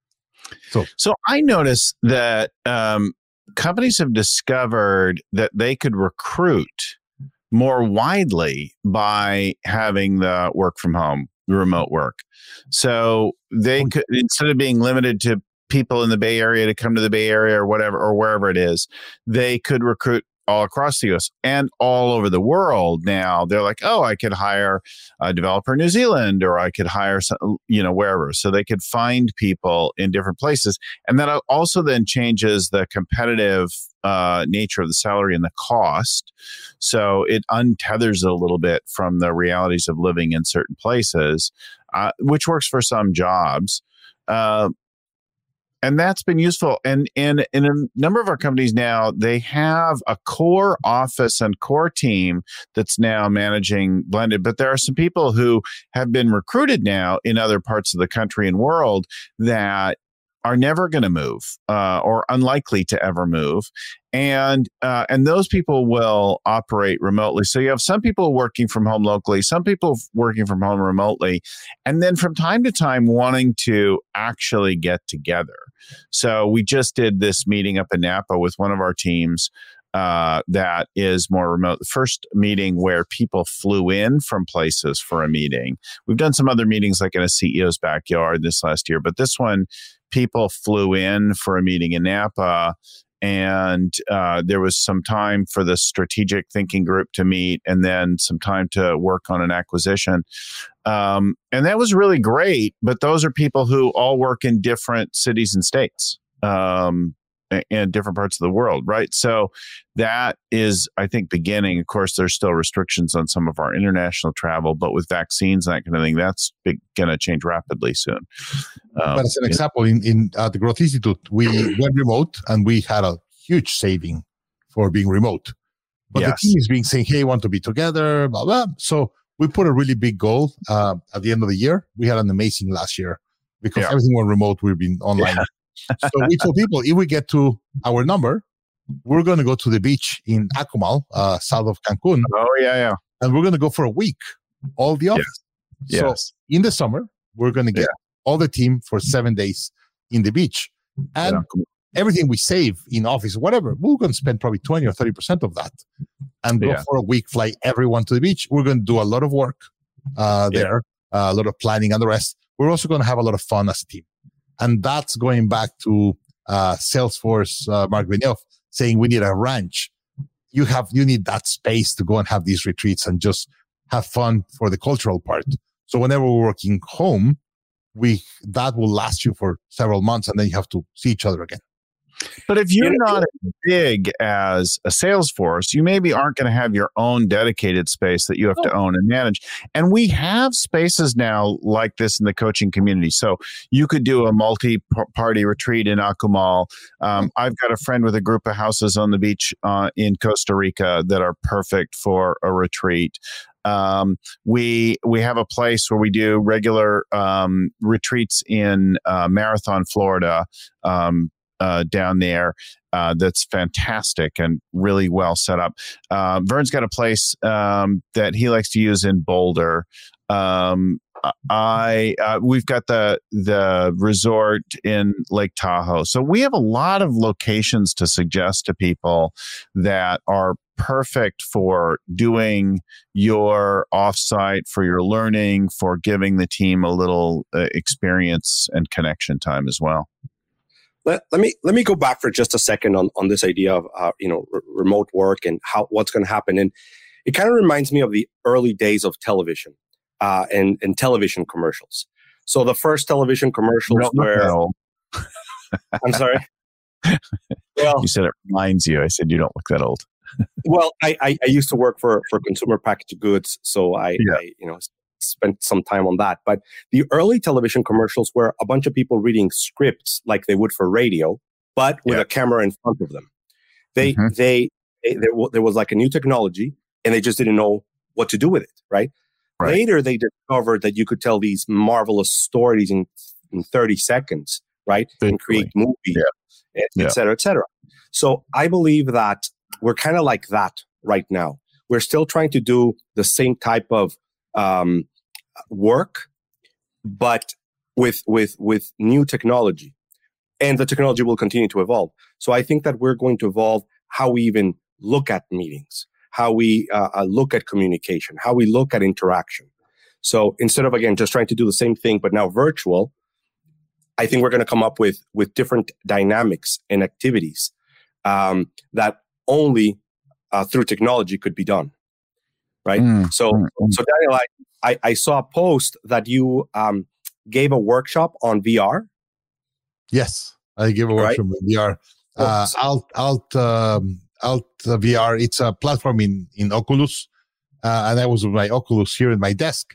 So, so I noticed that um, companies have discovered that they could recruit more widely by having the work from home, remote work. So they could, instead of being limited to people in the Bay Area to come to the Bay Area or whatever, or wherever it is, they could recruit all across the U S and all over the world. Now they're like, oh, I could hire a developer in New Zealand, or I could hire some, you know, wherever. So they could find people in different places. And that also then changes the competitive uh, nature of the salary and the cost. So it untethers it a little bit from the realities of living in certain places, uh, which works for some jobs. Uh, And that's been useful. And in, in a number of our companies now, they have a core office and core team that's now managing blended. But there are some people who have been recruited now in other parts of the country and world that are never going to move uh, or unlikely to ever move. And uh, and those people will operate remotely. So you have some people working from home locally, some people working from home remotely, and then from time to time wanting to actually get together. So we just did this meeting up in Napa with one of our teams uh, that is more remote. The first meeting where people flew in from places for a meeting. We've done some other meetings like in a C E O's backyard this last year, but this one, people flew in for a meeting in Napa. And uh, there was some time for the strategic thinking group to meet, and then some time to work on an acquisition. Um, and that was really great. But those are people who all work in different cities and states, um, in different parts of the world, right? So that is, I think, beginning. Of course, there's still restrictions on some of our international travel, but with vaccines and that kind of thing, that's going to change rapidly soon. Um, but as an example, in, in uh, the Growth Institute, we went remote and we had a huge saving for being remote. But yes. the team is being saying, hey, I want to be together, blah, blah. So we put a really big goal uh, at the end of the year. We had an amazing last year because yeah. everything went remote. We've been online. Yeah. So we told people, if we get to our number, we're going to go to the beach in Akumal, uh, south of Cancun. Oh, yeah, yeah. And we're going to go for a week, all the office. Yes. So yes. in the summer, we're going to get yeah. all the team for seven days in the beach. And everything we save in office, whatever, we're going to spend probably twenty or thirty percent of that and go Yeah. for a week, fly everyone to the beach. We're going to do a lot of work uh, there, yeah. uh, a lot of planning and the rest. We're also going to have a lot of fun as a team. And that's going back to uh, Salesforce, uh, Mark Benioff, saying we need a ranch. You have, you need that space to go and have these retreats and just have fun for the cultural part. So whenever we're working home, we, that will last you for several months and then you have to see each other again. But if you're not as big as a Salesforce, you maybe aren't going to have your own dedicated space that you have to own and manage. And we have spaces now like this in the coaching community. So you could do a multi-party retreat in Akumal. Um, I've got a friend with a group of houses on the beach uh, in Costa Rica that are perfect for a retreat. Um, we we have a place where we do regular um, retreats in uh, Marathon, Florida. Um, Uh, down there uh, that's fantastic and really well set up. Uh, Vern's got a place um, that he likes to use in Boulder. Um, I uh, we've got the the resort in Lake Tahoe. So we have a lot of locations to suggest to people that are perfect for doing your offsite, for your learning, for giving the team a little uh, experience and connection time as well. Let, let me let me go back for just a second on, on this idea of uh, you know r- remote work and how what's going to happen. And it kind of reminds me of the early days of television uh, and and television commercials. So the first television commercials were. I'm sorry. Well, you said it reminds you. I said you don't look that old. Well, I, I I used to work for for consumer packaged goods, so I, yeah. I you know. spent some time on that. But the early television commercials were a bunch of people reading scripts like they would for radio, but with yeah. a camera in front of them. They, mm-hmm. they, they there, w- there was like a new technology and they just didn't know what to do with it, right? right? Later, they discovered that you could tell these marvelous stories in, in thirty seconds, right? Basically. And create movies, yeah. et, yeah. et cetera, et cetera. So I believe that we're kind of like that right now. We're still trying to do the same type of um, work, but with with with new technology, and the technology will continue to evolve. So I think that we're going to evolve how we even look at meetings, how we uh, uh, look at communication, how we look at interaction. So instead of again just trying to do the same thing but now virtual, I think we're going to come up with with different dynamics and activities um, that only uh, through technology could be done. Right. Mm, so, mm, so Daniel, I, I, I saw a post that you um, gave a workshop on V R. Yes, I gave a workshop right? on V R. Uh, Alt, Alt, um, Alt V R. It's a platform in, in Oculus. Uh, and I was with my Oculus here in my desk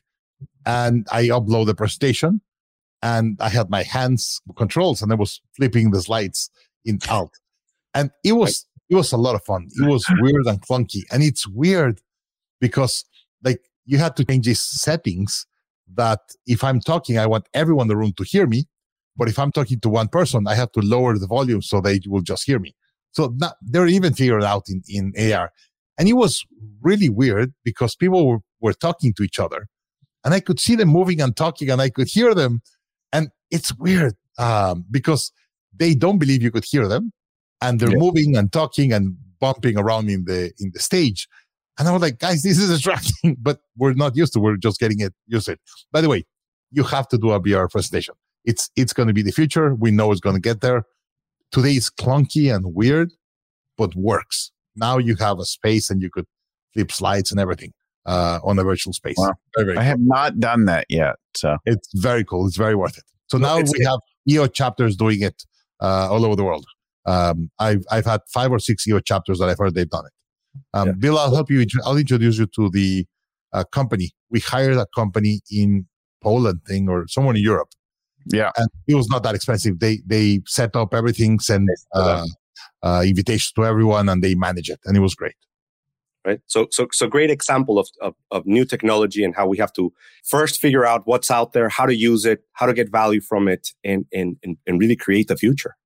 and I uploaded the presentation and I had my hands controls and I was flipping the slides in Alt. And it was, it was a lot of fun. It was weird and clunky. And it's weird because like you had to change these settings that if I'm talking, I want everyone in the room to hear me. But if I'm talking to one person, I have to lower the volume so they will just hear me. So that, they're even figured out in, in A R. And it was really weird because people were, were talking to each other and I could see them moving and talking and I could hear them. And it's weird um, because they don't believe you could hear them and they're yeah. moving and talking and bumping around in the, in the stage. And I was like, guys, this is distracting, but we're not used to. We're just getting it used to it. By the way, you have to do a V R presentation. It's it's going to be the future. We know it's going to get there. Today is clunky and weird, but works. Now you have a space and you could flip slides and everything uh, on a virtual space. Wow. Very, very I cool. have not done that yet. So it's very cool. It's very worth it. So now it's, we have E O chapters doing it uh, all over the world. Um, I've I've had five or six E O chapters that I've heard they've done it. Um, yeah. Bill, I'll help you. I'll introduce you to the uh, company. We hired a company in Poland thing or somewhere in Europe. Yeah. And it was not that expensive. They they set up everything, send uh, uh, invitations to everyone, and they manage it. And it was great. Right. So so so great example of, of, of new technology and how we have to first figure out what's out there, how to use it, how to get value from it, and and and, and really create the future.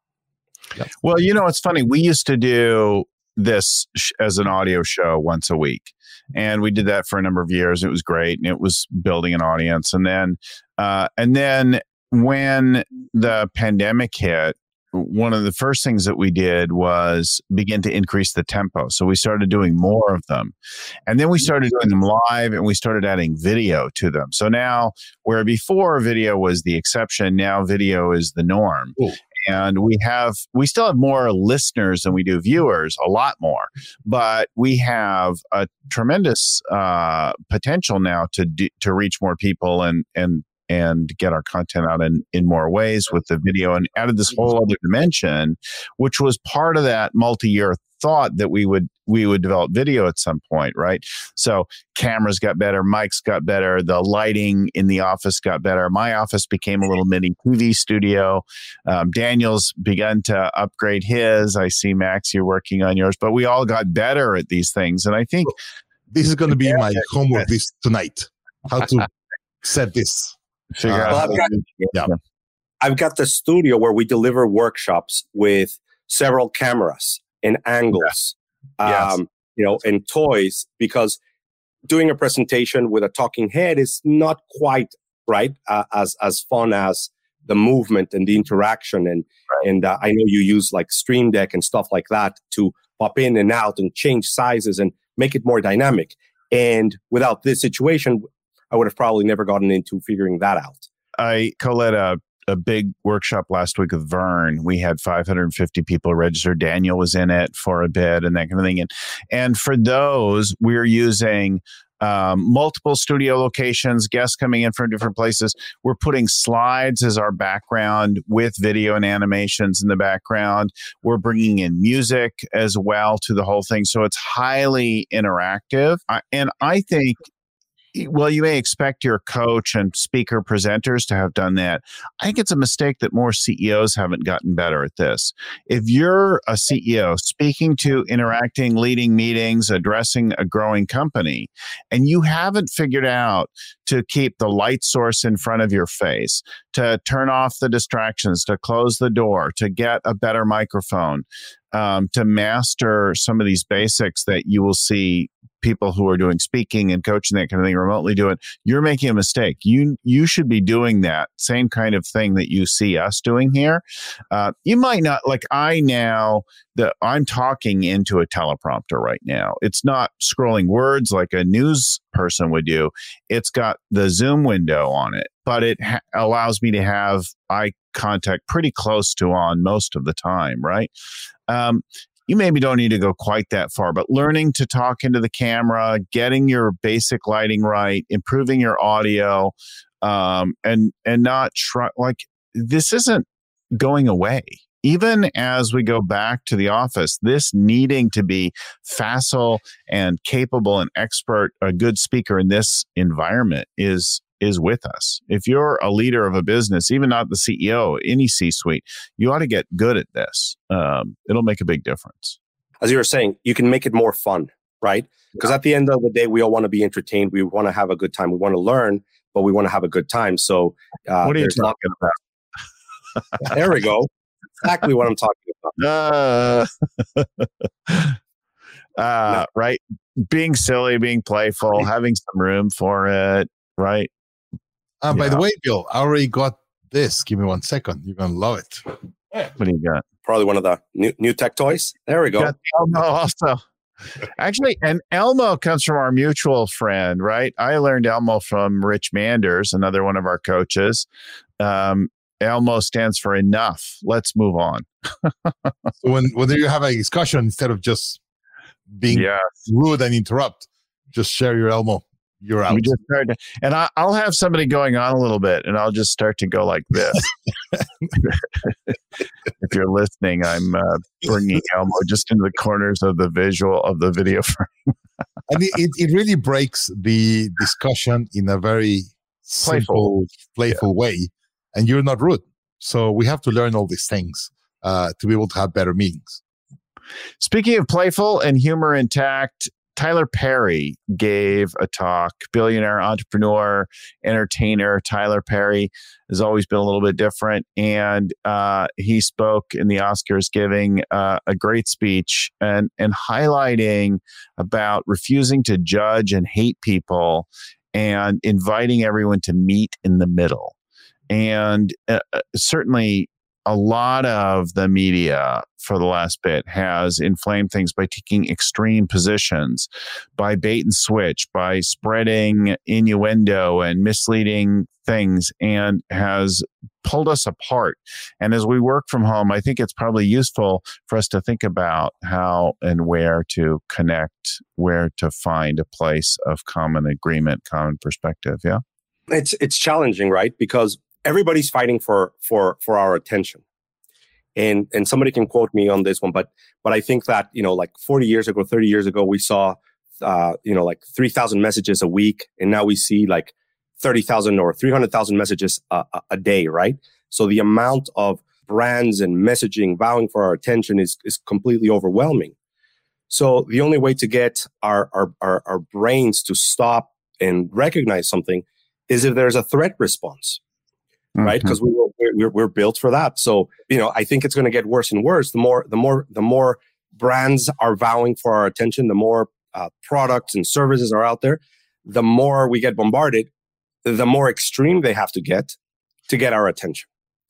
Yeah. Well, you know, it's funny. We used to do this sh- as an audio show once a week. And we did that for a number of years. It was great. And it was building an audience. And then, uh, and then when the pandemic hit, one of the first things that we did was begin to increase the tempo. So we started doing more of them. And then we started doing them live, and we started adding video to them. So now, where before video was the exception, now video is the norm. Cool. And we have, we still have more listeners than we do viewers, a lot more. But we have a tremendous uh, potential now to do, to reach more people and and and get our content out in, in more ways with the video, and added this whole other dimension, which was part of that multi-year thought that we would we would develop video at some point, right? So cameras got better, mics got better, the lighting in the office got better. My office became a little mini T V studio. Um, Daniel's begun to upgrade his. I see, Max, you're working on yours, but we all got better at these things. And I think this is going to be my homework this tonight, how to set this. Figure uh, out. I've got, yeah. I've got the studio where we deliver workshops with several cameras and angles, yes. um, you know, and toys, because doing a presentation with a talking head is not quite right uh, as as fun as the movement and the interaction. And right. and uh, I know you use like Stream Deck and stuff like that to pop in and out and change sizes and make it more dynamic. And without this situation, I would have probably never gotten into figuring that out. I co-led a, a big workshop last week with Vern. We had five hundred fifty people registered. Daniel was in it for a bit and that kind of thing. And, and for those, we're using um, multiple studio locations, guests coming in from different places. We're putting slides as our background with video and animations in the background. We're bringing in music as well to the whole thing. So it's highly interactive. I, and I think, well, you may expect your coach and speaker presenters to have done that. I think it's a mistake that more C E Os haven't gotten better at this. If you're a C E O speaking to, interacting, leading meetings, addressing a growing company, and you haven't figured out to keep the light source in front of your face, to turn off the distractions, to close the door, to get a better microphone, um, to master some of these basics that you will see people who are doing speaking and coaching, that kind of thing, remotely do it, you're making a mistake. You you should be doing that same kind of thing that you see us doing here. Uh, you might not, like I now, the, I'm talking into a teleprompter right now. It's not scrolling words like a news person would do. It's got the Zoom window on it, but it ha- allows me to have eye contact pretty close to on most of the time, right? Um, You maybe don't need to go quite that far, but learning to talk into the camera, getting your basic lighting right, improving your audio, um, and and not try, like this isn't going away. Even as we go back to the office, this needing to be facile and capable and expert, a good speaker in this environment is is with us. If you're a leader of a business, even not the C E O, any C-suite, you ought to get good at this. Um, it'll make a big difference. As you were saying, you can make it more fun, right? Because at the end of the day, we all want to be entertained. We want to have a good time. We want to learn, but we want to have a good time. So uh, what are you talking not- about? There we go. Exactly what I'm talking about. Uh, uh, no. Right. Being silly, being playful, having some room for it, right? Uh, yeah. By the way, Bill, I already got this. Give me one second. You're going to love it. What do you got? Probably one of the new, new tech toys. There we go. Got Elmo also. Actually, and Elmo comes from our mutual friend, right? I learned Elmo from Rich Manders, another one of our coaches. Um, Elmo stands for enough. Let's move on. So when whether you have a discussion, instead of just being yes. rude and interrupt, just share your Elmo. You're out. We just started to, and I, I'll have somebody going on a little bit, and I'll just start to go like this. If you're listening, I'm uh, bringing Elmo just into the corners of the visual of the video frame. And it, it, it really breaks the discussion in a very playful, simple, playful yeah. way, and you're not rude. So we have to learn all these things uh, to be able to have better meetings. Speaking of playful and humor intact, Tyler Perry gave a talk. Billionaire, entrepreneur, entertainer. Tyler Perry has always been a little bit different. And uh, he spoke in the Oscars, giving uh, a great speech and, and highlighting about refusing to judge and hate people and inviting everyone to meet in the middle. And uh, certainly a lot of the media for the last bit has inflamed things by taking extreme positions, by bait and switch, by spreading innuendo and misleading things, and has pulled us apart. And as we work from home, I think it's probably useful for us to think about how and where to connect, where to find a place of common agreement, common perspective. Yeah. It's it's challenging, right? Because everybody's fighting for for for our attention. And and somebody can quote me on this one, but but I think that, you know, like forty years ago, thirty years ago, we saw uh, you know, like three thousand messages a week, and now we see like thirty thousand or three hundred thousand messages a, a day, right? So the amount of brands and messaging vowing for our attention is is completely overwhelming. So the only way to get our our our, our brains to stop and recognize something is if there's a threat response, right? Because mm-hmm. we we're, we're built for that. So, you know, I think it's going to get worse and worse. The more, the more, the more brands are vowing for our attention, the more uh, products and services are out there, the more we get bombarded, the more extreme they have to get to get our attention.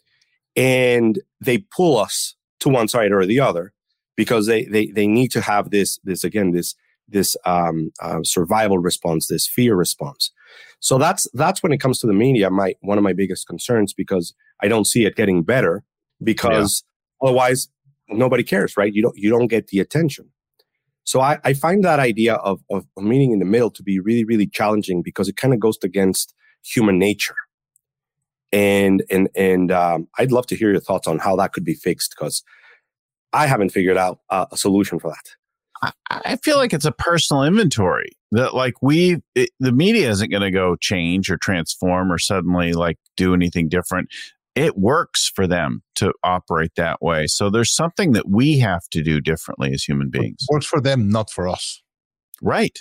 And they pull us to one side or the other because they they they need to have this this again this this um, uh, survival response, this fear response. So that's that's when it comes to the media, my one of my biggest concerns, because I don't see it getting better, because yeah. otherwise nobody cares, right? You don't you don't get the attention. So I, I find that idea of, of meeting in the middle to be really, really challenging, because it kind of goes against human nature. And and and um, I'd love to hear your thoughts on how that could be fixed, because I haven't figured out uh, a solution for that. I feel like it's a personal inventory that, like, we, it, the media isn't going to go change or transform or suddenly like do anything different. It works for them to operate that way. So there's something that we have to do differently as human beings. It works for them, not for us. Right.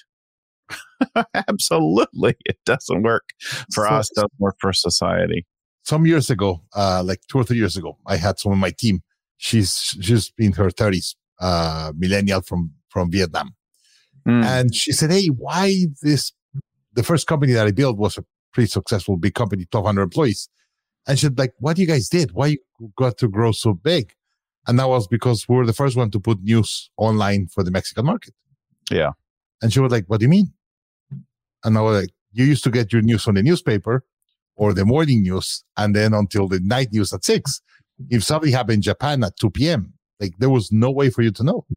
Absolutely. It doesn't work for so, us. It doesn't work for society. Some years ago, uh, like two or three years ago, I had someone on my team. She's she's in her thirties, uh, millennial from from Vietnam. Mm. And she said, hey, why this, the first company that I built was a pretty successful big company, twelve hundred employees. And she said, like, what you guys did? Why you got to grow so big? And that was because we were the first one to put news online for the Mexican market. Yeah. And she was like, what do you mean? And I was like, you used to get your news on the newspaper or the morning news, and then until the night news at six. If something happened in Japan at two p.m., like, there was no way for you to know.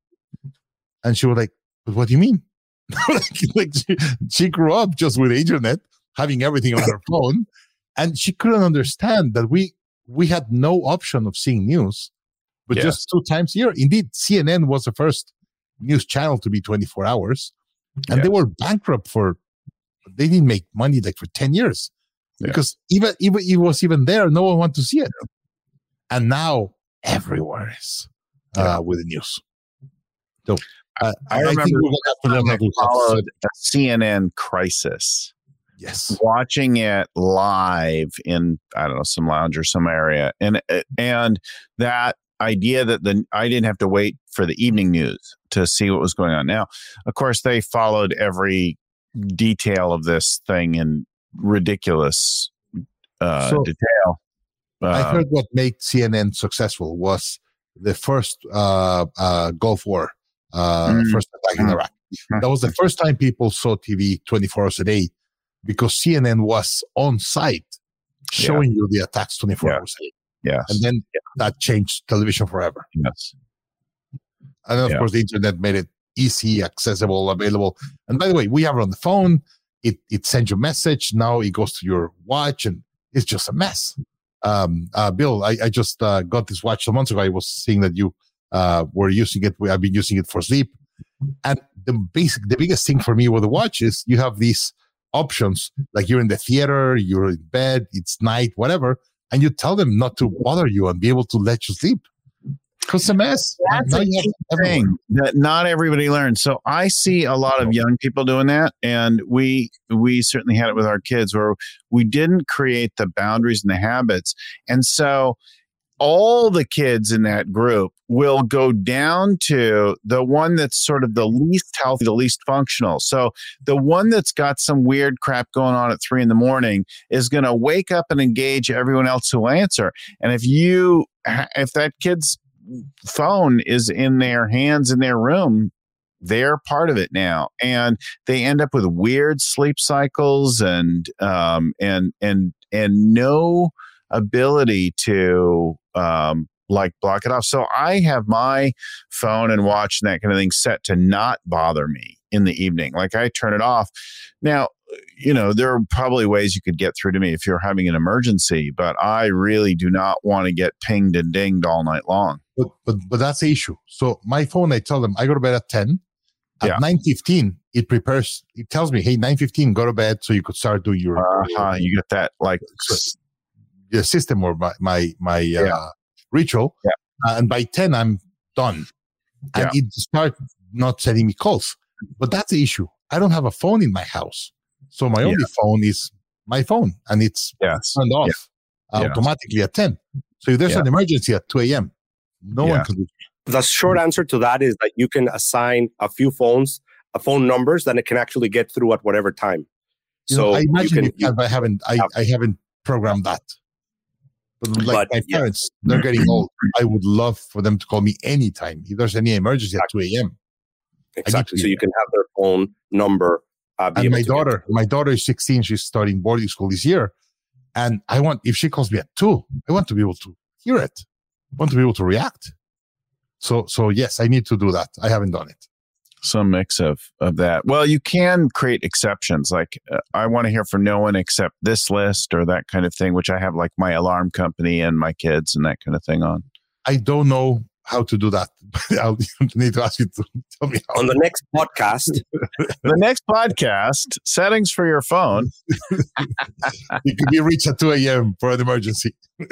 And she was like, but what do you mean? like, like she, she grew up just with the internet, having everything on her phone, and she couldn't understand that we we had no option of seeing news, but yeah. just two times a year. Indeed, C N N was the first news channel to be twenty-four hours, and yeah. they were bankrupt for, they didn't make money like for ten years yeah. because even, even it was even there, no one wanted to see it. And now everywhere is uh, yeah. with the news. So uh, I, I remember I followed a C N N crisis. Yes, watching it live in, I don't know, some lounge or some area, and and that idea that the I didn't have to wait for the evening news to see what was going on. Now, of course, they followed every detail of this thing in ridiculous uh, so, detail. Uh, I heard what made C N N successful was the first uh, uh, Gulf War, uh, mm, first attack in Iraq. Mm, that was the first time people saw T V twenty-four hours a day, because C N N was on site showing yeah. you the attacks twenty-four yeah. hours a day. Yes. And then yeah. that changed television forever. Yes. And then, of yeah. course, the internet made it easy, accessible, available. And by the way, we have it on the phone. It it sends you a message. Now it goes to your watch, and it's just a mess. Um, uh, Bill, I, I just uh, got this watch some months ago. I was seeing that you uh, were using it. I've been using it for sleep. And the basic, the biggest thing for me with the watch is you have these options, like you're in the theater, you're in bed, it's night, whatever, and you tell them not to bother you and be able to let you sleep. Because it's a mess. That's now a key thing that not everybody learns. So I see a lot of young people doing that, and we we certainly had it with our kids, where we didn't create the boundaries and the habits. And so all the kids in that group will go down to the one that's sort of the least healthy, the least functional. So the one that's got some weird crap going on at three in the morning is going to wake up and engage everyone else who will answer. And if you, if that kid's phone is in their hands in their room, they're part of it now, and they end up with weird sleep cycles and um, and and and no ability to um, like block it off. So I have my phone and watch and that kind of thing set to not bother me in the evening. Like I turn it off. Now, you know, there are probably ways you could get through to me if you're having an emergency, but I really do not want to get pinged and dinged all night long. But but but that's the issue. So my phone, I tell them I go to bed at ten. At yeah. nine fifteen, it prepares, it tells me, hey, nine fifteen, go to bed so you could start doing your... Uh-huh, you get that, like... The system or my my, my uh, yeah. ritual. Yeah. Uh, and by ten, I'm done. And yeah. it starts not sending me calls. But that's the issue. I don't have a phone in my house. So my yeah. only phone is my phone. And it's yes. turned off yeah. automatically yeah. at ten. So if there's yeah. an emergency at two a.m., no yeah. one can do it. The short answer to that is that you can assign a few phones, a phone numbers, that it can actually get through at whatever time. You so know, I imagine you can, you can, I haven't, I, I haven't programmed that. But like but, my parents, yeah. they're getting old. I would love for them to call me anytime if there's any emergency exactly. at two a.m. Exactly. So you can have their phone number. Uh, and my daughter, my daughter is sixteen. She's starting boarding school this year, and I want if she calls me at two, I want to be able to hear it. I want to be able to react. So, so yes, I need to do that. I haven't done it. Some mix of, of that. Well, you can create exceptions. Like uh, I want to hear from no one except this list or that kind of thing, which I have like my alarm company and my kids and that kind of thing on. I don't know how to do that. I'll need to ask you to tell me how. On the next podcast. The next podcast, settings for your phone. You can be reached at two a.m. for an emergency.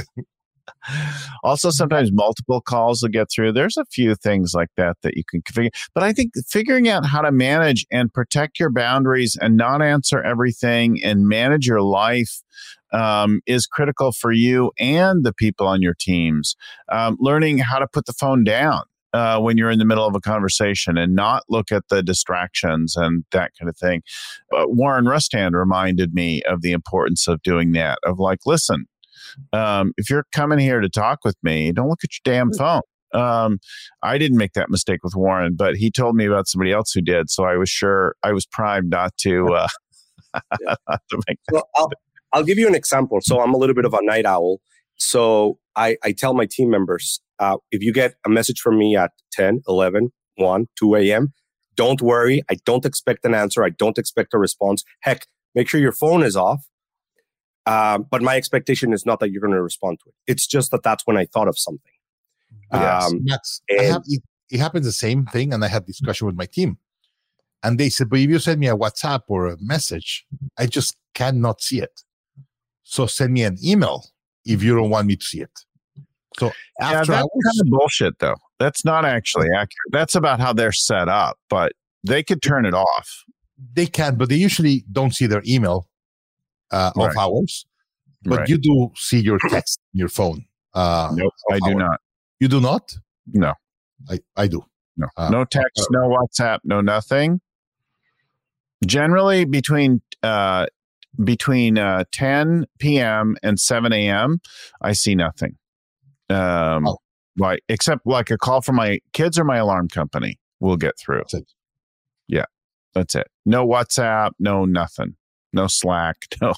Also, sometimes multiple calls will get through. There's a few things like that that you can configure. But I think figuring out how to manage and protect your boundaries and not answer everything and manage your life um, is critical for you and the people on your teams. Um, learning how to put the phone down uh, when you're in the middle of a conversation and not look at the distractions and that kind of thing. But Warren Rustand reminded me of the importance of doing that, of like, listen, Um, if you're coming here to talk with me, don't look at your damn phone. Um, I didn't make that mistake with Warren, but he told me about somebody else who did. So I was sure I was primed not to, uh, yeah. not to make that. Well, I'll, I'll give you an example. So I'm a little bit of a night owl. So I, I tell my team members, uh, if you get a message from me at ten, eleven, one, two a.m., don't worry. I don't expect an answer. I don't expect a response. Heck, make sure your phone is off. Uh, but my expectation is not that you're going to respond to it. It's just that that's when I thought of something. Yes, um, that's, and, I have, it, it happens the same thing. And I had discussion with my team. And they said, but if you send me a WhatsApp or a message, I just cannot see it. So send me an email if you don't want me to see it. So after yeah, that's hours, kind of bullshit, though. That's not actually accurate. That's about how they're set up. But they could turn it off. They can, but they usually don't see their email. Uh, of right. hours, but right. you do see your text in your phone. Uh, nope, I do hours. not. You do not? No, I, I do. No, uh, no text, uh, no WhatsApp, no nothing. Generally, between uh, between uh, ten p.m. and seven a.m., I see nothing. Um, oh. Like except like a call from my kids or my alarm company will get through. That's it. Yeah, that's it. No WhatsApp, no nothing. No Slack, no.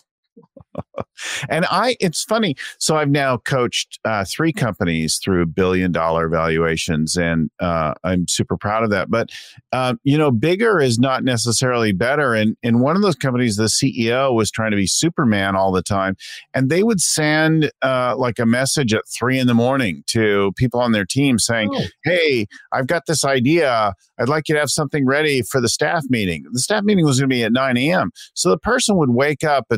And I, it's funny. So I've now coached uh, three companies through billion dollar valuations, and uh, I'm super proud of that. But, um, you know, bigger is not necessarily better. And in one of those companies, the C E O was trying to be Superman all the time. And they would send uh, like a message at three in the morning to people on their team saying, oh. hey, I've got this idea. I'd like you to have something ready for the staff meeting. The staff meeting was going to be at nine a.m. So the person would wake up at six or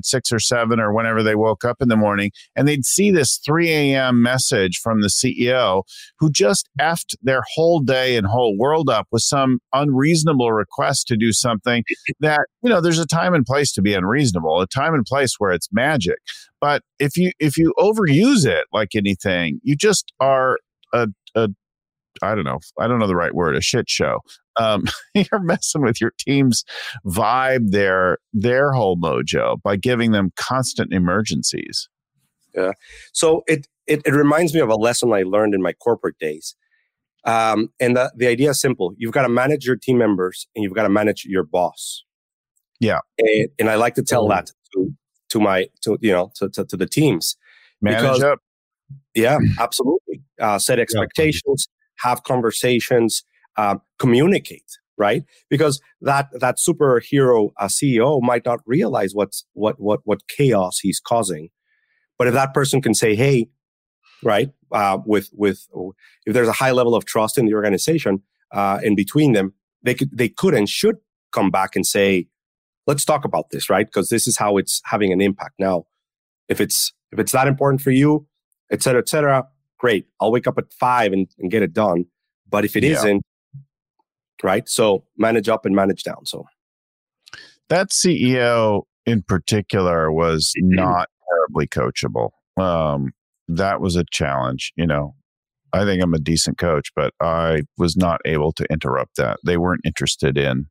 seven or whenever they woke up in the morning, and they'd see this three a.m. message from the C E O who just effed their whole day and whole world up with some unreasonable request to do something that, you know, there's a time and place to be unreasonable, a time and place where it's magic. But if you if you overuse it like anything, you just are a, a I don't know, I don't know the right word, a shit show. Um, you're messing with your team's vibe, their their whole mojo by giving them constant emergencies. Yeah. So it, it it reminds me of a lesson I learned in my corporate days. Um, and the, the idea is simple. You've got to manage your team members and you've got to manage your boss. Yeah. And, and I like to tell that to to my to you know to to, to the teams. Manage because, up. Yeah, absolutely. Uh, set expectations, have conversations, um, communicate, right? Because that that superhero uh, C E O might not realize what's what what what chaos he's causing. But if that person can say, "Hey," right, uh, with with if there's a high level of trust in the organization uh, in between them, they could they could and should come back and say, "Let's talk about this," right? Because this is how it's having an impact. Now, if it's if it's that important for you, et cetera, et cetera, great. I'll wake up at five and, and get it done. But if it Yeah. isn't, right? So manage up and manage down. So That C E O in particular was not terribly coachable. Um, that was a challenge. You know, I think I'm a decent coach, but I was not able to interrupt that. They weren't interested in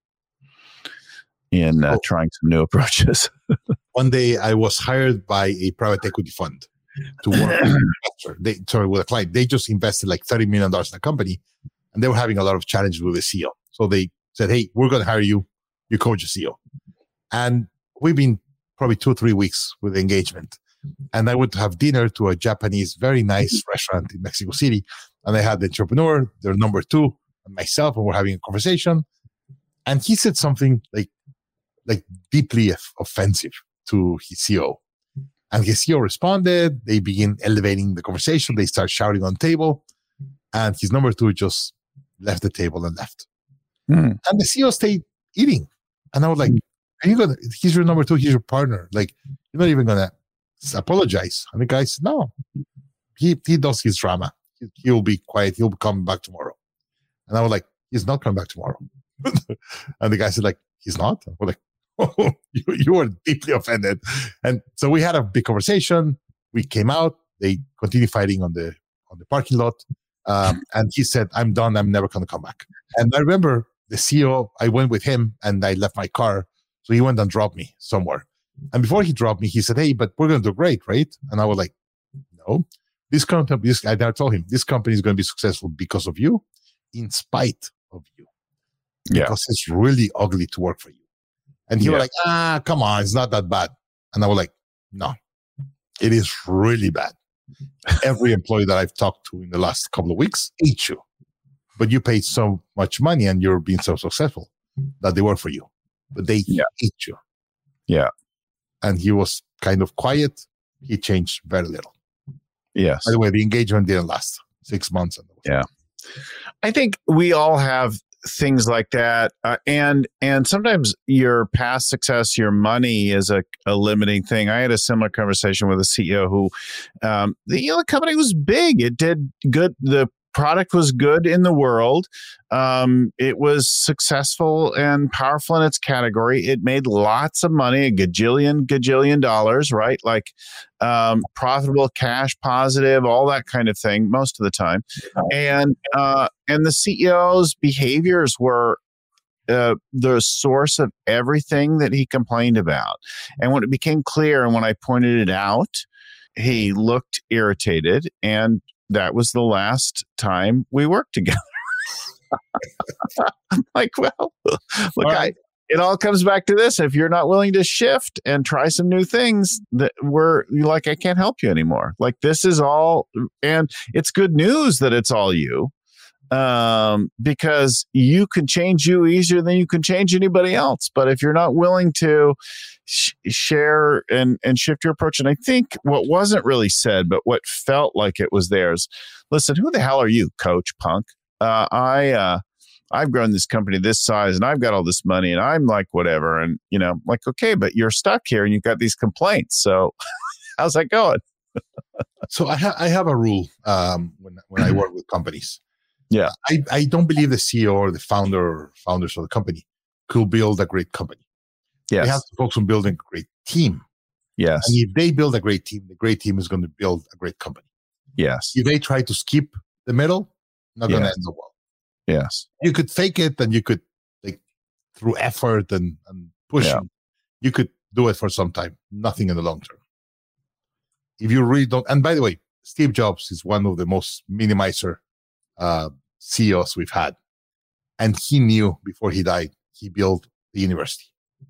in uh, Oh. trying some new approaches. One day I was hired by a private equity fund to work with an investor. They, sorry, with a client. They just invested like thirty million dollars in a company, and they were having a lot of challenges with the C E O. So they said, "Hey, we're going to hire you. You coach the C E O." And we've been probably two or three weeks with the engagement. And I went to have dinner to a Japanese, very nice restaurant in Mexico City. And I had the entrepreneur, their number two, and myself, and we're having a conversation. And he said something like, like deeply off- offensive to his C E O. And his C E O responded. They begin elevating the conversation. They start shouting on the table. And his number two just left the table and left. Hmm. And the C E O stayed eating. And I was like, are you gonna, he's your number two, he's your partner. Like, you're not even gonna apologize. And the guy said, no, he he does his drama. He, he'll be quiet. He'll come back tomorrow. And I was like, he's not coming back tomorrow. And the guy said, like, he's not? We're like, oh, you, you were deeply offended. And so we had a big conversation. We came out. They continued fighting on the on the parking lot. Um, and he said, I'm done. I'm never going to come back. And I remember the C E O, I went with him and I left my car. So he went and dropped me somewhere. And before he dropped me, he said, hey, but we're going to do great, right? And I was like, no, this company, this, I told him, this company is going to be successful because of you, in spite of you. Yeah. Because it's really ugly to work for you. And he Yeah. was like, ah, come on, it's not that bad. And I was like, no, it is really bad. Every employee that I've talked to in the last couple of weeks hates you. But you paid so much money and you're being so successful that they work for you. But they Yeah. hate you. Yeah. And he was kind of quiet. He changed very little. Yes. By the way, the engagement didn't last six months. And Yeah. I think we all have things like that. Uh, and and sometimes your past success, your money is a, a limiting thing. I had a similar conversation with a C E O who, um, the, you know, the company was big. It did good. The product was good in the world. Um, it was successful and powerful in its category. It made lots of money, a gajillion, gajillion dollars, right? Like um, profitable, cash positive, all that kind of thing most of the time. And uh, and the C E O's behaviors were uh, the source of everything that he complained about. And when it became clear and when I pointed it out, he looked irritated, and that was the last time we worked together. I'm like, well, look, right. I, it all comes back to this. If you're not willing to shift and try some new things, that we're like, I can't help you anymore. Like, this is all, and it's good news that it's all you, um, because you can change you easier than you can change anybody else. But if you're not willing to sh- share and, and shift your approach, and I think what wasn't really said, but what felt like it was theirs, listen, who the hell are you, Coach Punk? Uh, I, uh, I've grown this company this size and I've got all this money and I'm like, whatever. And, you know, like, okay, but you're stuck here and you've got these complaints. So how's that going? So I, ha- I have a rule um, when, when I work with companies. Yeah. I, I don't believe the C E O or the founder or founders of the company could build a great company. Yes. They have to focus on building a great team. Yes. And if they build a great team, the great team is going to build a great company. Yes. If they try to skip the middle, not going to Yes. end up well. Yes. You could fake it and you could, like, through effort and, and pushing, Yeah. you could do it for some time, nothing in the long term. If you really don't, and by the way, Steve Jobs is one of the most minimizer uh, C E Os we've had. And he knew before he died, he built the university.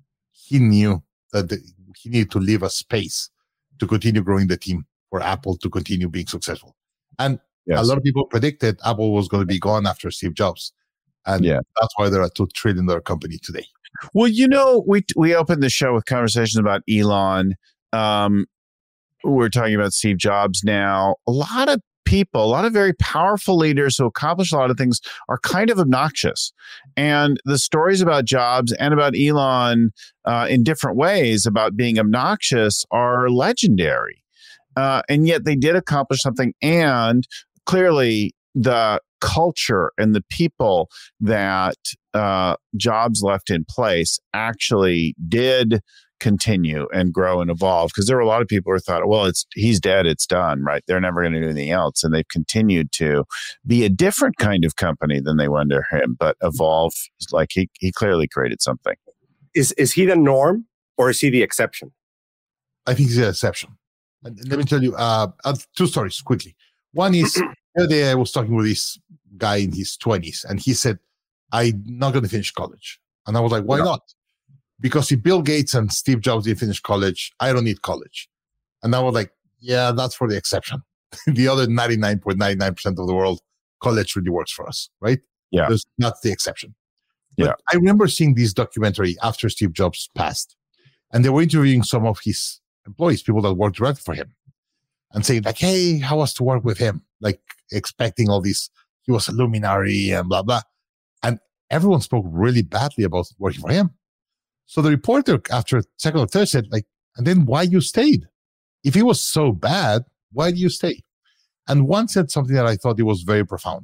He knew that the, he needed to leave a space to continue growing the team for Apple to continue being successful. And Yes. a lot of people predicted Apple was going to be gone after Steve Jobs. And Yeah. that's why they're a two trillion dollars company today. Well, you know, we we opened the show with conversations about Elon. Um, we're talking about Steve Jobs now. A lot of people, a lot of very powerful leaders who accomplish a lot of things are kind of obnoxious. And the stories about Jobs and about Elon uh, in different ways about being obnoxious are legendary. Uh, and yet they did accomplish something. And clearly the culture and the people that uh, Jobs left in place actually did continue and grow and evolve, because there were a lot of people who thought, well, it's he's dead, it's done, right? They're never going to do anything else. And they've continued to be a different kind of company than they were under him, but evolve. Like he he clearly created something. Is is he the norm or is he the exception? I think he's an exception. And let me tell you uh, uh, two stories quickly. One is, the other day I was talking with this guy in his twenties, and he said, I'm not going to finish college. And I was like, why Yeah. not? Because if Bill Gates and Steve Jobs didn't finish college, I don't need college. And I was like, yeah, that's for the exception. The other ninety-nine point nine nine percent of the world, college really works for us, right? Yeah. There's not the exception. But Yeah. I remember seeing this documentary after Steve Jobs passed, and they were interviewing some of his employees, people that worked directly for him, and saying like, hey, how was to work with him? Like expecting all this, he was a luminary and blah, blah. And everyone spoke really badly about working for him. So the reporter after second or third said like, and then why you stayed? If he was so bad, why did you stay? And one said something that I thought it was very profound.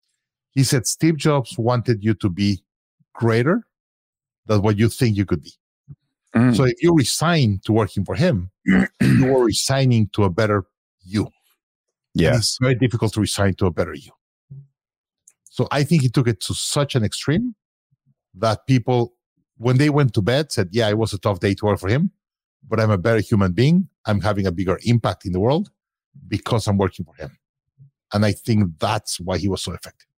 He said, Steve Jobs wanted you to be greater than what you think you could be. Mm. So if you resign to working for him, you are resigning to a better you. And Yes. it's very difficult to resign to a better you. So I think he took it to such an extreme that people, when they went to bed, said, yeah, it was a tough day to work for him, but I'm a better human being. I'm having a bigger impact in the world because I'm working for him. And I think that's why he was so effective.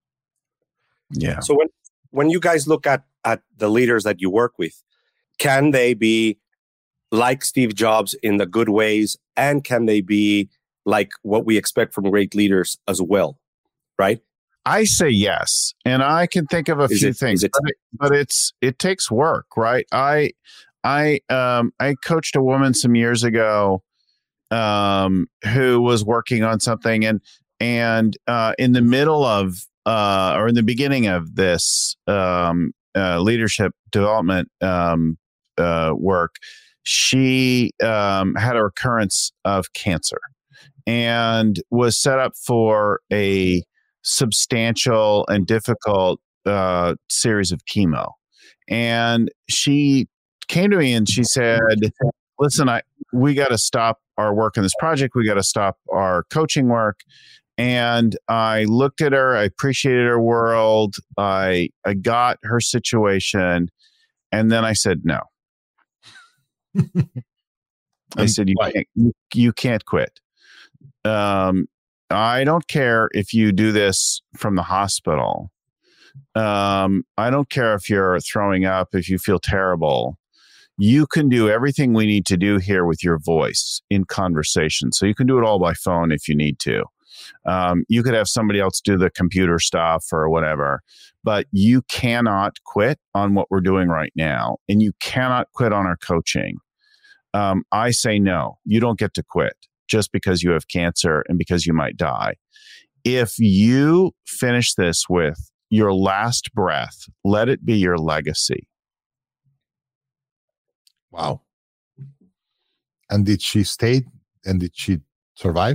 Yeah. So when when you guys look at at the leaders that you work with, can they be like Steve Jobs in the good ways, and can they be like what we expect from great leaders as well, right? I say yes, and I can think of a Is few it- things, is it- but, it, but it's it takes work, right? I I um I coached a woman some years ago, um, who was working on something, and and uh, in the middle of uh, or in the beginning of this um, uh, leadership development um, uh, work, she um, had a recurrence of cancer and was set up for a substantial and difficult uh, series of chemo. And she came to me and she said, listen, I we got to stop our work on this project. We got to stop our coaching work. And I looked at her, I appreciated her world. I I got her situation. And then I said, no. I said, you Why? can't, you, you can't quit. Um, I don't care if you do this from the hospital. Um, I don't care if you're throwing up, if you feel terrible. You can do everything we need to do here with your voice in conversation. So you can do it all by phone if you need to. Um, you could have somebody else do the computer stuff or whatever, but you cannot quit on what we're doing right now. And you cannot quit on our coaching. Um, I say no, you don't get to quit just because you have cancer and because you might die. If you finish this with your last breath, let it be your legacy. Wow. And did she stay and did she survive?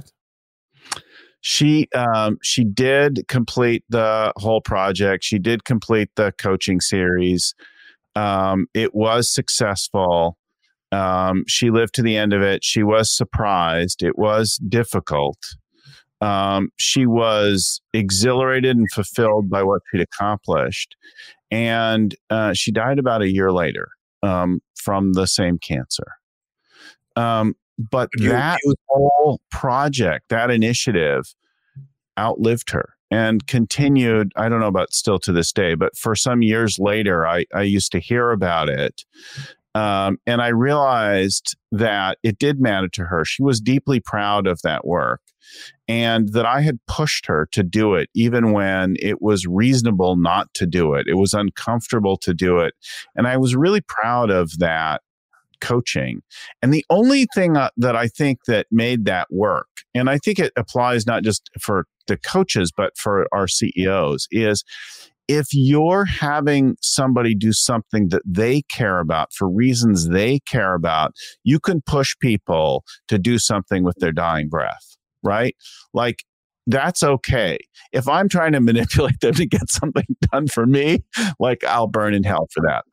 She um, she did complete the whole project. She did complete the coaching series. Um, it was successful. Um, she lived to the end of it. She was surprised. It was difficult. Um, she was exhilarated and fulfilled by what she'd accomplished. And uh, she died about a year later um, from the same cancer. Um, but You- that you- whole project, that initiative outlived her and continued. I don't know about still to this day, but for some years later, I, I used to hear about it. Um, and I realized that it did matter to her. She was deeply proud of that work and that I had pushed her to do it, even when it was reasonable not to do it. It was uncomfortable to do it. And I was really proud of that coaching. And the only thing uh, that I think that made that work, and I think it applies not just for the coaches, but for our C E Os, is if you're having somebody do something that they care about for reasons they care about, you can push people to do something with their dying breath, right? Like, that's okay. If I'm trying to manipulate them to get something done for me, like, I'll burn in hell for that.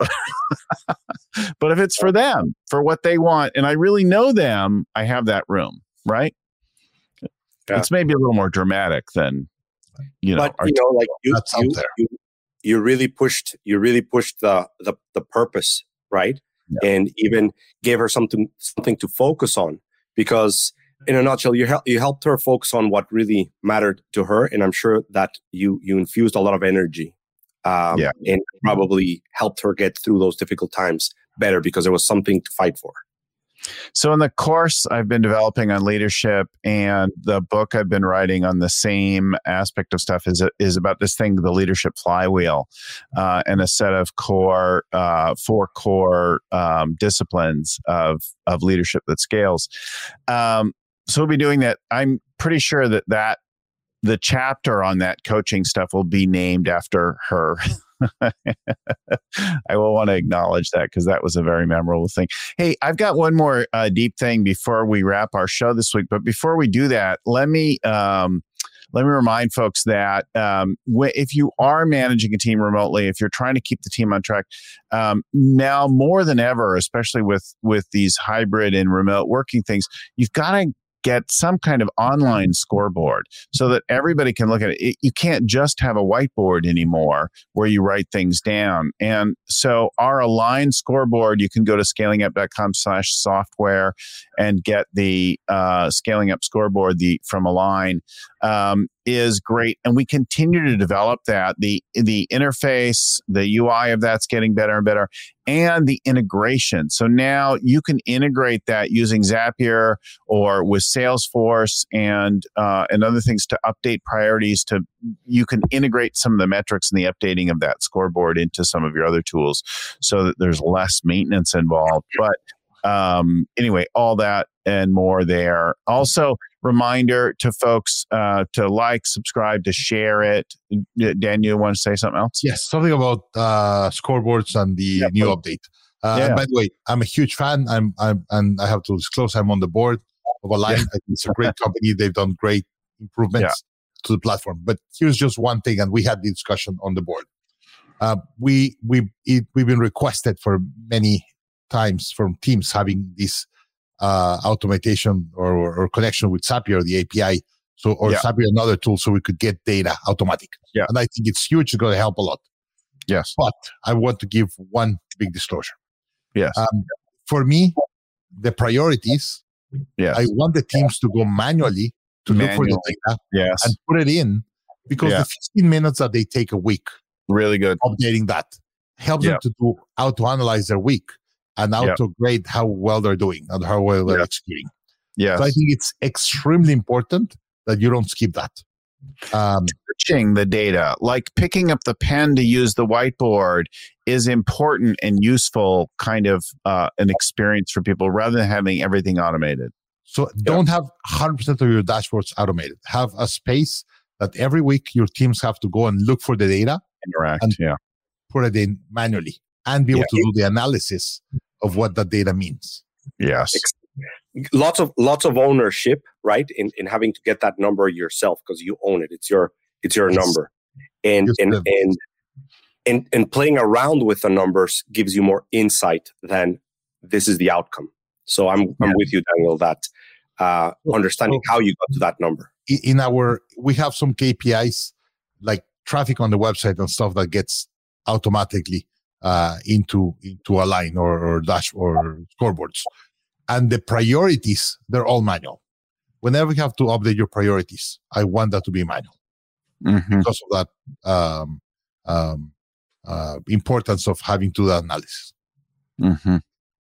But if it's for them, for what they want, and I really know them, I have that room, right? Yeah. It's maybe a little more dramatic than, you know, but our you know, like you, That's out you, there. you, you really pushed, you really pushed the the, the purpose, right? Yeah. And even gave her something something to focus on. Because in a nutshell, you help you helped her focus on what really mattered to her, and I'm sure that you you infused a lot of energy, um, Yeah. and probably helped her get through those difficult times better because there was something to fight for. So in the course I've been developing on leadership, and the book I've been writing on the same aspect of stuff is is about this thing, the leadership flywheel, uh, and a set of core, uh, four core um, disciplines of of leadership that scales. Um, so we'll be doing that. I'm pretty sure that that the chapter on that coaching stuff will be named after her. I will want to acknowledge that because that was a very memorable thing. Hey, I've got one more uh, deep thing before we wrap our show this week. But before we do that, let me um, let me remind folks that um, wh- if you are managing a team remotely, if you're trying to keep the team on track, um, now more than ever, especially with with these hybrid and remote working things, you've got to get some kind of online scoreboard so that everybody can look at it. it. You can't just have a whiteboard anymore where you write things down. And so our Align scoreboard, you can go to scalingup.com slash software and get the uh, Scaling Up scoreboard the from Align. Um, is great. And we continue to develop that. The the interface, the U I of that's getting better and better, and the integration. So now you can integrate that using Zapier or with Salesforce and uh, and other things to update priorities. To you can integrate some of the metrics and the updating of that scoreboard into some of your other tools so that there's less maintenance involved. But um, anyway, all that and more there. Also, reminder to folks uh, to like, subscribe, to share it. Dan, you want to say something else? Yes, something about uh, scoreboards and the Yeah, new please. update. Uh, Yeah. And by the way, I'm a huge fan. I'm, I'm, and I have to disclose I'm on the board of Align. Yeah. I think it's a great company. They've done great improvements to the platform. But here's just one thing, and we had the discussion on the board. Uh, we we it, we've been requested for many times from teams having this uh, automation or, or, or connection with Zapier, the A P I, so or Yeah. Zapier, another tool, so we could get data automatic. Yeah. And I think it's huge. It's going to help a lot. Yes. But I want to give one big disclosure. Yes. Um, for me, the priorities, yes. I want the teams to go manually to look for the Manually. data yes. and put it in, because Yeah. the fifteen minutes that they take a week Really good. updating that helps Yeah. them to do how to analyze their week and how Yeah. to grade how well they're doing and how well they're Yeah. executing. Yes. So I think it's extremely important that you don't skip that. Um, Searching the data, like picking up the pen to use the whiteboard, is important and useful kind of uh, an experience for people rather than having everything automated. so don't have one hundred percent of your dashboards automated. Have a space that every week your teams have to go and look for the data interact, and yeah. put it in manually and be able Yeah. to do the analysis of what that data means. Yes. Lots of lots of ownership, right? In in having to get that number yourself because you own it. It's your it's your Yes. number, and Just and, the- and and and playing around with the numbers gives you more insight than this is the outcome. So I'm I'm Yeah. with you, Daniel. That uh, Well, understanding well- how you got to that number. I- In our, we have some K P Is like traffic on the website and stuff that gets automatically uh, into into a line or, or dash or scoreboards, and the priorities, they're all manual. Whenever you have to update your priorities, I want that to be manual Mhm. because of that um, um, uh, importance of having to do that analysis. Mm-hmm.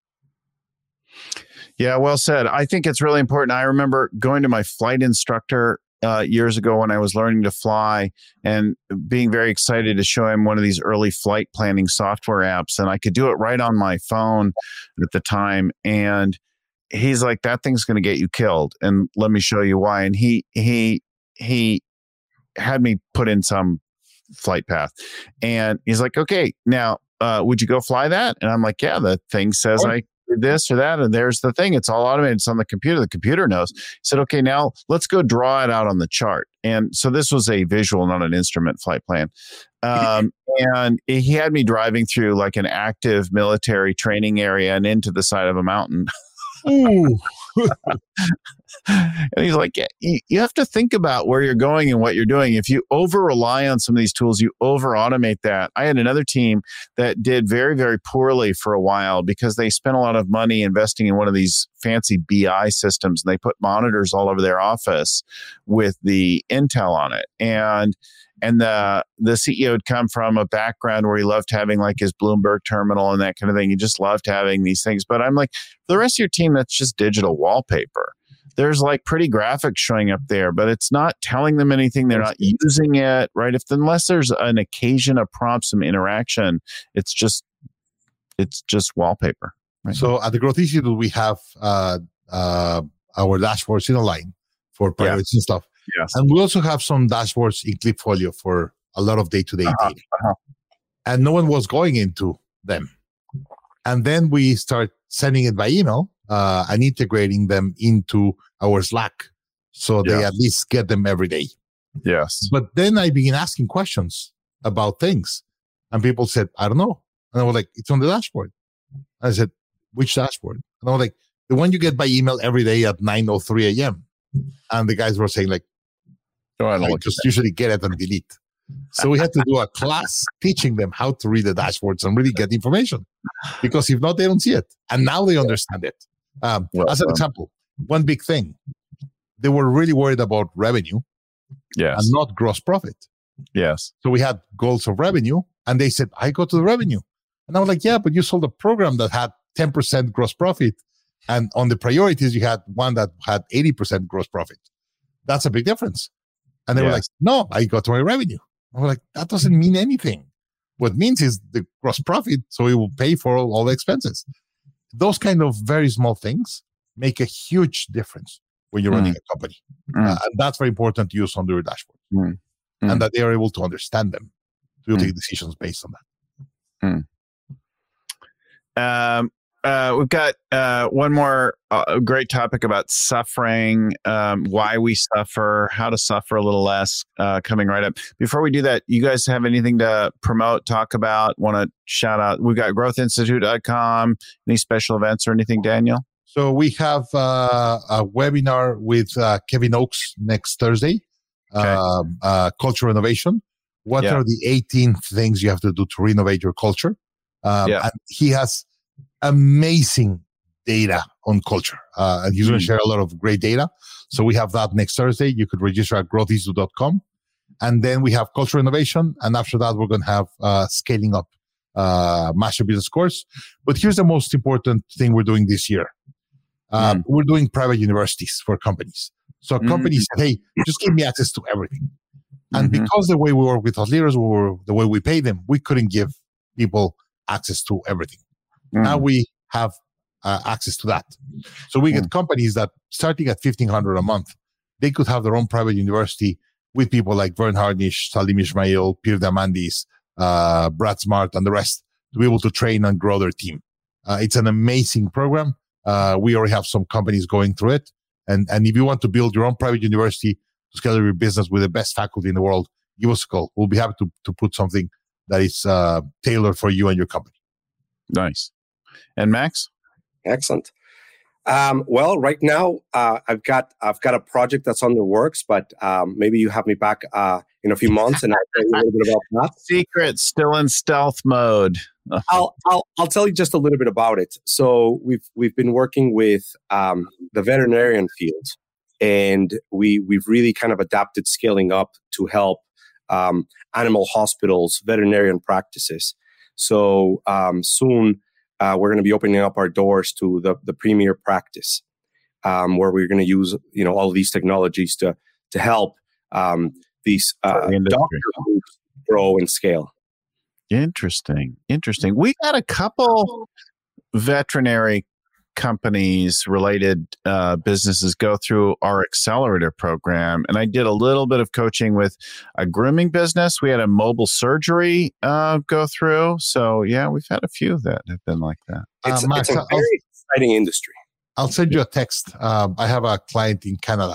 Yeah, well said. I think it's really important. I remember going to my flight instructor uh, years ago when I was learning to fly and being very excited to show him one of these early flight planning software apps. And I could do it right on my phone at the time. And he's like, that thing's going to get you killed. And let me show you why. And he, he, he had me put in some flight path. And he's like, okay, now, uh, would you go fly that? And I'm like, yeah, the thing says Sure. I did this or that. And there's the thing. It's all automated. It's on the computer. The computer knows. He said, okay, now let's go draw it out on the chart. And so this was a visual, not an instrument flight plan. Um, and he had me driving through like an active military training area and into the side of a mountain. Ooh. And he's like, yeah, you, you have to think about where you're going and what you're doing. If you over rely on some of these tools, you over automate that. I had another team that did very, very poorly for a while because they spent a lot of money investing in one of these fancy B I systems, and they put monitors all over their office with the Intel on it. And And the the C E O had come from a background where he loved having like his Bloomberg terminal and that kind of thing. He just loved having these things. But I'm like, for the rest of your team, that's just digital wallpaper. There's like pretty graphics showing up there, but it's not telling them anything. They're not using it, right? If unless there's an occasion, a prompt, some interaction, it's just it's just wallpaper. Right? So at the Growth Institute, we have uh, uh, our dashboards in a line for priorities and stuff. Yes. And we also have some dashboards in Clipfolio for a lot of day-to-day Uh-huh, data. uh-huh. And no one was going into them. And then we start sending it by email uh, and integrating them into our Slack. So they Yeah. at least get them every day. Yes. But then I began asking questions about things. And people said, I don't know. And I was like, it's on the dashboard. I said, which dashboard? And I was like, the one you get by email every day at nine oh three a.m. And the guys were saying like, Go ahead and I look just usually get it and delete. So we had to do a class teaching them how to read the dashboards and really get information. Because if not, they don't see it. And now they understand it. Um, Well as an done. example, one big thing, they were really worried about revenue Yes. and not gross profit. Yes. So we had goals of revenue and they said, I go to the revenue. And I was like, yeah, but you sold a program that had ten percent gross profit. And on the priorities, you had one that had eighty percent gross profit. That's a big difference. And they were Yes. like, no, I got to my revenue. I was like, that doesn't mean anything. What it means is the gross profit, so it will pay for all, all the expenses. Those kind of very small things make a huge difference when you're Mm. running a company. Mm. Uh, and that's very important to use on your dashboard. Mm. Mm. And that they are able to understand them to Mm. take decisions based on that. Um, uh, we've got uh, one more uh, great topic about suffering, um, why we suffer, how to suffer a little less, uh, coming right up. Before we do that, you guys have anything to promote, talk about, want to shout out? We've got growth institute dot com. Any special events or anything, Daniel? So we have uh, a webinar with uh, Kevin Oakes next Thursday, Okay. um, uh, culture innovation. What Yeah. are the eighteen things you have to do to renovate your culture? Um, Yeah. And he has amazing data on culture. Uh, and he's going Mm. to share a lot of great data. So we have that next Thursday. You could register at growth institute dot com. And then we have culture innovation. And after that, we're going to have uh, scaling up uh, master business course. But here's the most important thing we're doing this year. Um, Mm. We're doing private universities for companies. So Mm. companies said, hey, just give me access to everything. And Mhm. because the way we work with those leaders, we were, the way we pay them, we couldn't give people access to everything. Mm. Now we have uh, access to that. So we get Mm. companies that starting at fifteen hundred a month, they could have their own private university with people like Vern Harnish, Salim Ismail, Peter Diamandis, uh, Brad Smart, and the rest to be able to train and grow their team. Uh, it's an amazing program. Uh, we already have some companies going through it. And, and if you want to build your own private university to scale your business with the best faculty in the world, give us a call. We'll be happy to, to put something that is uh, tailored for you and your company. Nice. And Max? Excellent. Um, well, right now uh, I've got I've got a project that's on the works, but um, maybe you have me back uh, in a few months, and I'll tell you a little bit about that. Secret, still in stealth mode. I'll I'll I'll tell you just a little bit about it. So we've we've been working with um, the veterinarian field, and we we've really kind of adapted scaling up to help um, animal hospitals, veterinarian practices. So um, soon. Uh, we're going to be opening up our doors to the, the premier practice, um, where we're going to use, you know, all of these technologies to to help um, these uh, the doctors grow and scale. Interesting, interesting. We got a couple veterinary companies, related uh, businesses go through our accelerator program. And I did a little bit of coaching with a grooming business. We had a mobile surgery uh, go through. So yeah, we've had a few that have been like that. It's, uh, Max, it's a very I'll, exciting industry. I'll send you a text. Um, I have a client in Canada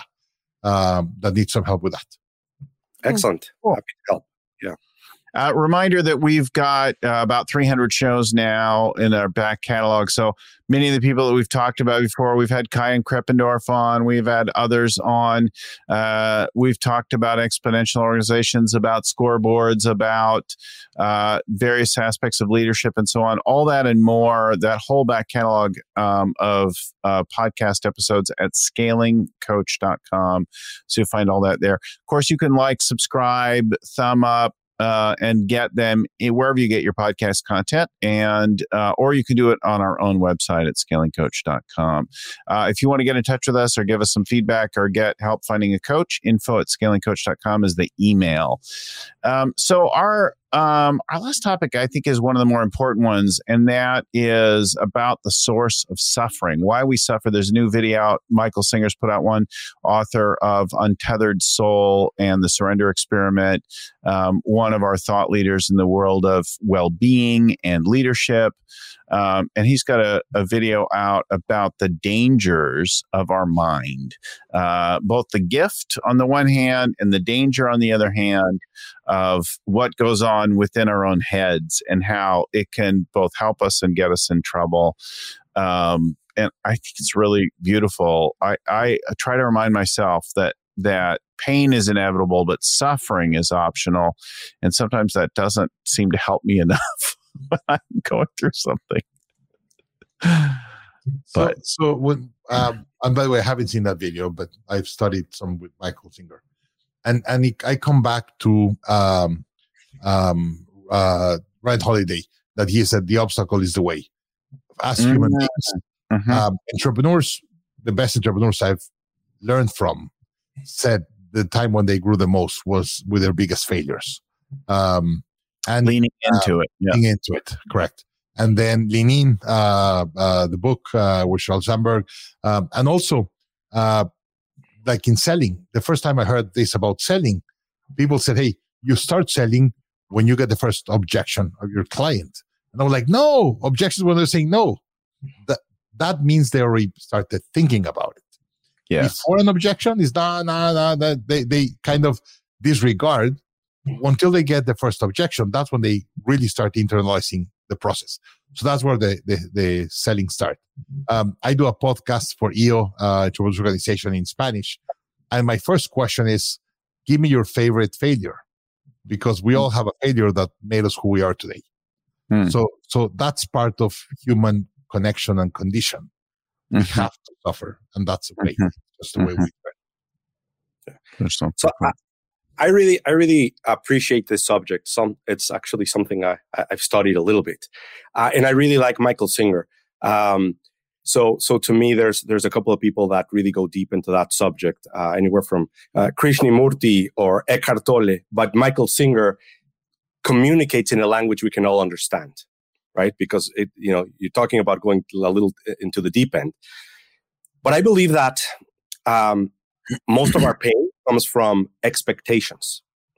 um, that needs some help with that. Excellent. Cool. Happy to help. Yeah. Uh, reminder that we've got uh, about three hundred shows now in our back catalog. So many of the people that we've talked about before, we've had Kayan Kreppendorf on, we've had others on. Uh, we've talked about exponential organizations, about scoreboards, about uh, various aspects of leadership and so on. All that and more, that whole back catalog um, of uh, podcast episodes at scaling coach dot com. So you'll find all that there. Of course, you can like, subscribe, thumb up, Uh, and get them in wherever you get your podcast content, and uh, or you can do it on our own website at scaling coach dot com. Uh, if you want to get in touch with us or give us some feedback or get help finding a coach, info at scaling coach dot com is the email. Um, so our um, our last topic, I think, is one of the more important ones, and that is about the source of suffering, why we suffer. There's a new video out. Michael Singer's put out one, author of Untethered Soul and the Surrender Experiment, um, one of our thought leaders in the world of well-being and leadership. Um, and he's got a, a video out about the dangers of our mind, uh, both the gift on the one hand and the danger on the other hand of what goes on within our own heads and how it can both help us and get us in trouble. Um, and I think it's really beautiful. I, I try to remind myself that that pain is inevitable, but suffering is optional. And sometimes that doesn't seem to help me enough when I'm going through something. But so, so when, um, and by the way, I haven't seen that video, but I've studied some with Michael Singer. And and he, I come back to um, um, uh, Ryan Holiday, that he said the obstacle is the way. As mm-hmm. human beings, mm-hmm. um, entrepreneurs, the best entrepreneurs I've learned from, said the time when they grew the most was with their biggest failures. Um, and leaning into uh, it. Yeah. Leaning into it, correct. And then Lean In, uh, uh, the book uh, with Sheryl Sandberg. Um, and also, uh, like in selling, the first time I heard this about selling, people said, hey, you start selling when you get the first objection of your client. And I was like, no, objections when they're saying no. That, that means they already started thinking about it. Yes. Before an objection is nah, nah, nah, nah, they, they kind of disregard until they get the first objection. That's when they really start internalizing the process. So that's where the, the, the selling start. Um, I do a podcast for I O, uh, Entrepreneurs Organization in Spanish. And my first question is, give me your favorite failure, because we all have a failure that made us who we are today. Hmm. So, so that's part of human connection and condition. We mm-hmm. have to suffer, and that's the way. Mm-hmm. That's the way mm-hmm. we learn. Yeah. So I, I really, I really appreciate this subject. Some, it's actually something I, I've studied a little bit, uh, and I really like Michael Singer. Um, so, so to me, there's there's a couple of people that really go deep into that subject. Uh, anywhere from uh, Krishnamurti or Eckhart Tolle, but Michael Singer communicates in a language we can all understand. Right? Because it, you know, you're talking about going a little into the deep end. But I believe that um, most of our pain comes from expectations.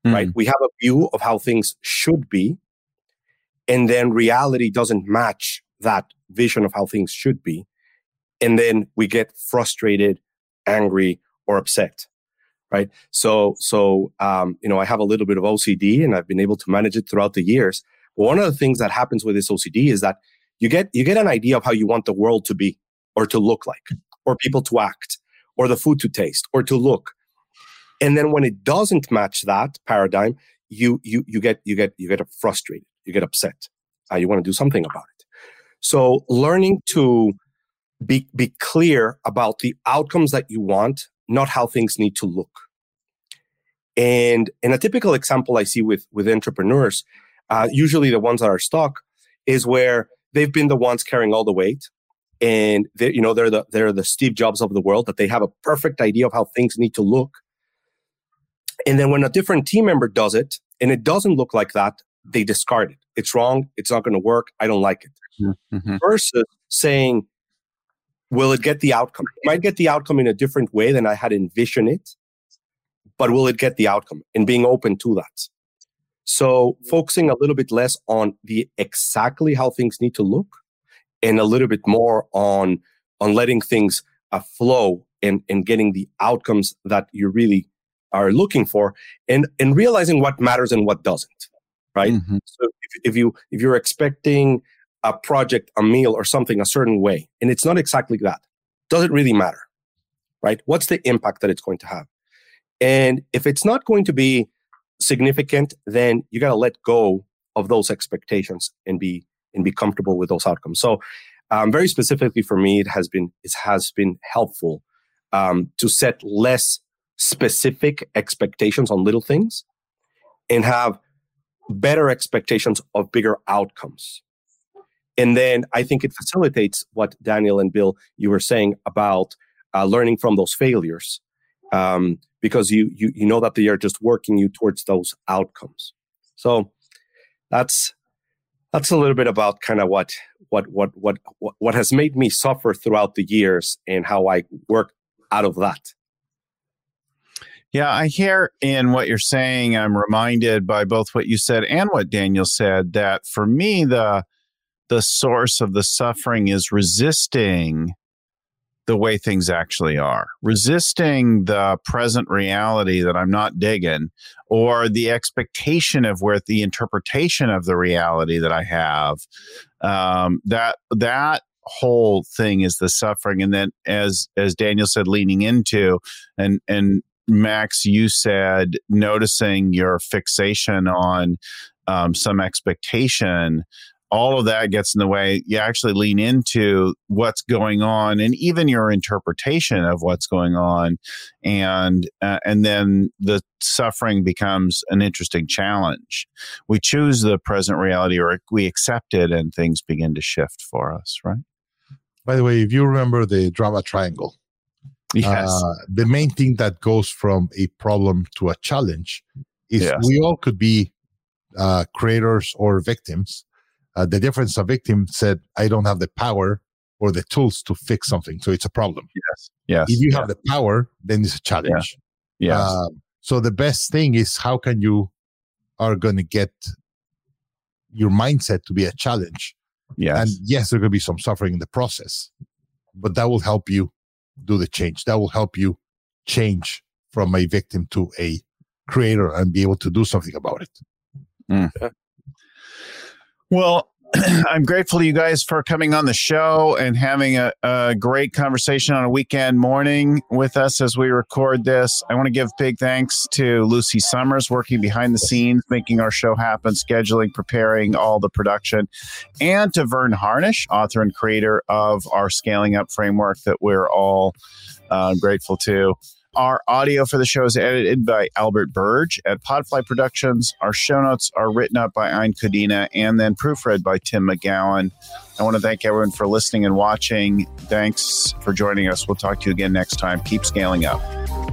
mm. right? We have a view of how things should be, and then reality doesn't match that vision of how things should be. And then we get frustrated, angry, or upset, right? So, so um, you know, I have a little bit of O C D, and I've been able to manage it throughout the years. But one of the things that happens with this O C D is that you get you get an idea of how you want the world to be, or to look like, or people to act, or the food to taste, or to look. And then when it doesn't match that paradigm, you you you get you get you get frustrated, you get upset. Uh, you want to do something about it. So, learning to Be, be clear about the outcomes that you want, not how things need to look. And in a typical example I see with, with entrepreneurs, uh, usually the ones that are stuck, is where they've been the ones carrying all the weight. And they, you know, they're the, they're the Steve Jobs of the world, that they have a perfect idea of how things need to look. And then when a different team member does it, and it doesn't look like that, they discard it. It's wrong. It's not going to work. I don't like it. Mm-hmm. Versus saying, will it get the outcome? It might get the outcome in a different way than I had envisioned it, but will it get the outcome? And being open to that. So focusing a little bit less on the exactly how things need to look, and a little bit more on, on letting things uh, flow and, and getting the outcomes that you really are looking for, and, and realizing what matters and what doesn't, right? Mm-hmm. So if, if you, if you're expecting a project, a meal, or something a certain way, and it's not exactly that, does it really matter, right? What's the impact that it's going to have? And if it's not going to be significant, then you got to let go of those expectations and be and be comfortable with those outcomes. So, um, very specifically for me, it has been it has been helpful um, to set less specific expectations on little things, and have better expectations of bigger outcomes. And then I think it facilitates what Daniel and Bill, you were saying about uh, learning from those failures, um, because you, you you know that they are just working you towards those outcomes. So that's that's a little bit about kind of what what what what what has made me suffer throughout the years, and how I work out of that. Yeah, I hear in what you're saying, I'm reminded by both what you said and what Daniel said, that for me, the the source of the suffering is resisting the way things actually are, resisting the present reality that I'm not digging, or the expectation of where the interpretation of the reality that I have. Um, that that whole thing is the suffering. And then, as as Daniel said, leaning into, and and Max, you said noticing your fixation on um, some expectation. All of that gets in the way. You actually lean into what's going on, and even your interpretation of what's going on, and uh, and then the suffering becomes an interesting challenge. We choose the present reality, or we accept it, and things begin to shift for us, right? By the way, if you remember the drama triangle, yes, uh, the main thing that goes from a problem to a challenge is yes. we all could be uh, creators or victims. Uh, the difference, a victim said, I don't have the power or the tools to fix something, so it's a problem. Yes. Yes. If you yeah. have the power, then it's a challenge. Yeah. Yes. Um, so the best thing is, how can you are going to get your mindset to be a challenge? Yes. And yes, there could be some suffering in the process, but that will help you do the change. That will help you change from a victim to a creator and be able to do something about it. Mm. Yeah. Well, I'm grateful to you guys for coming on the show and having a, a great conversation on a weekend morning with us as we record this. I want to give big thanks to Lucy Summers, working behind the scenes, making our show happen, scheduling, preparing all the production, and to Vern Harnish, author and creator of our Scaling Up framework that we're all uh, grateful to. Our audio for the show is edited by Albert Burge at Podfly Productions. Our show notes are written up by Ayn Kodina and then proofread by Tim McGowan. I want to thank everyone for listening and watching. Thanks for joining us. We'll talk to you again next time. Keep scaling up.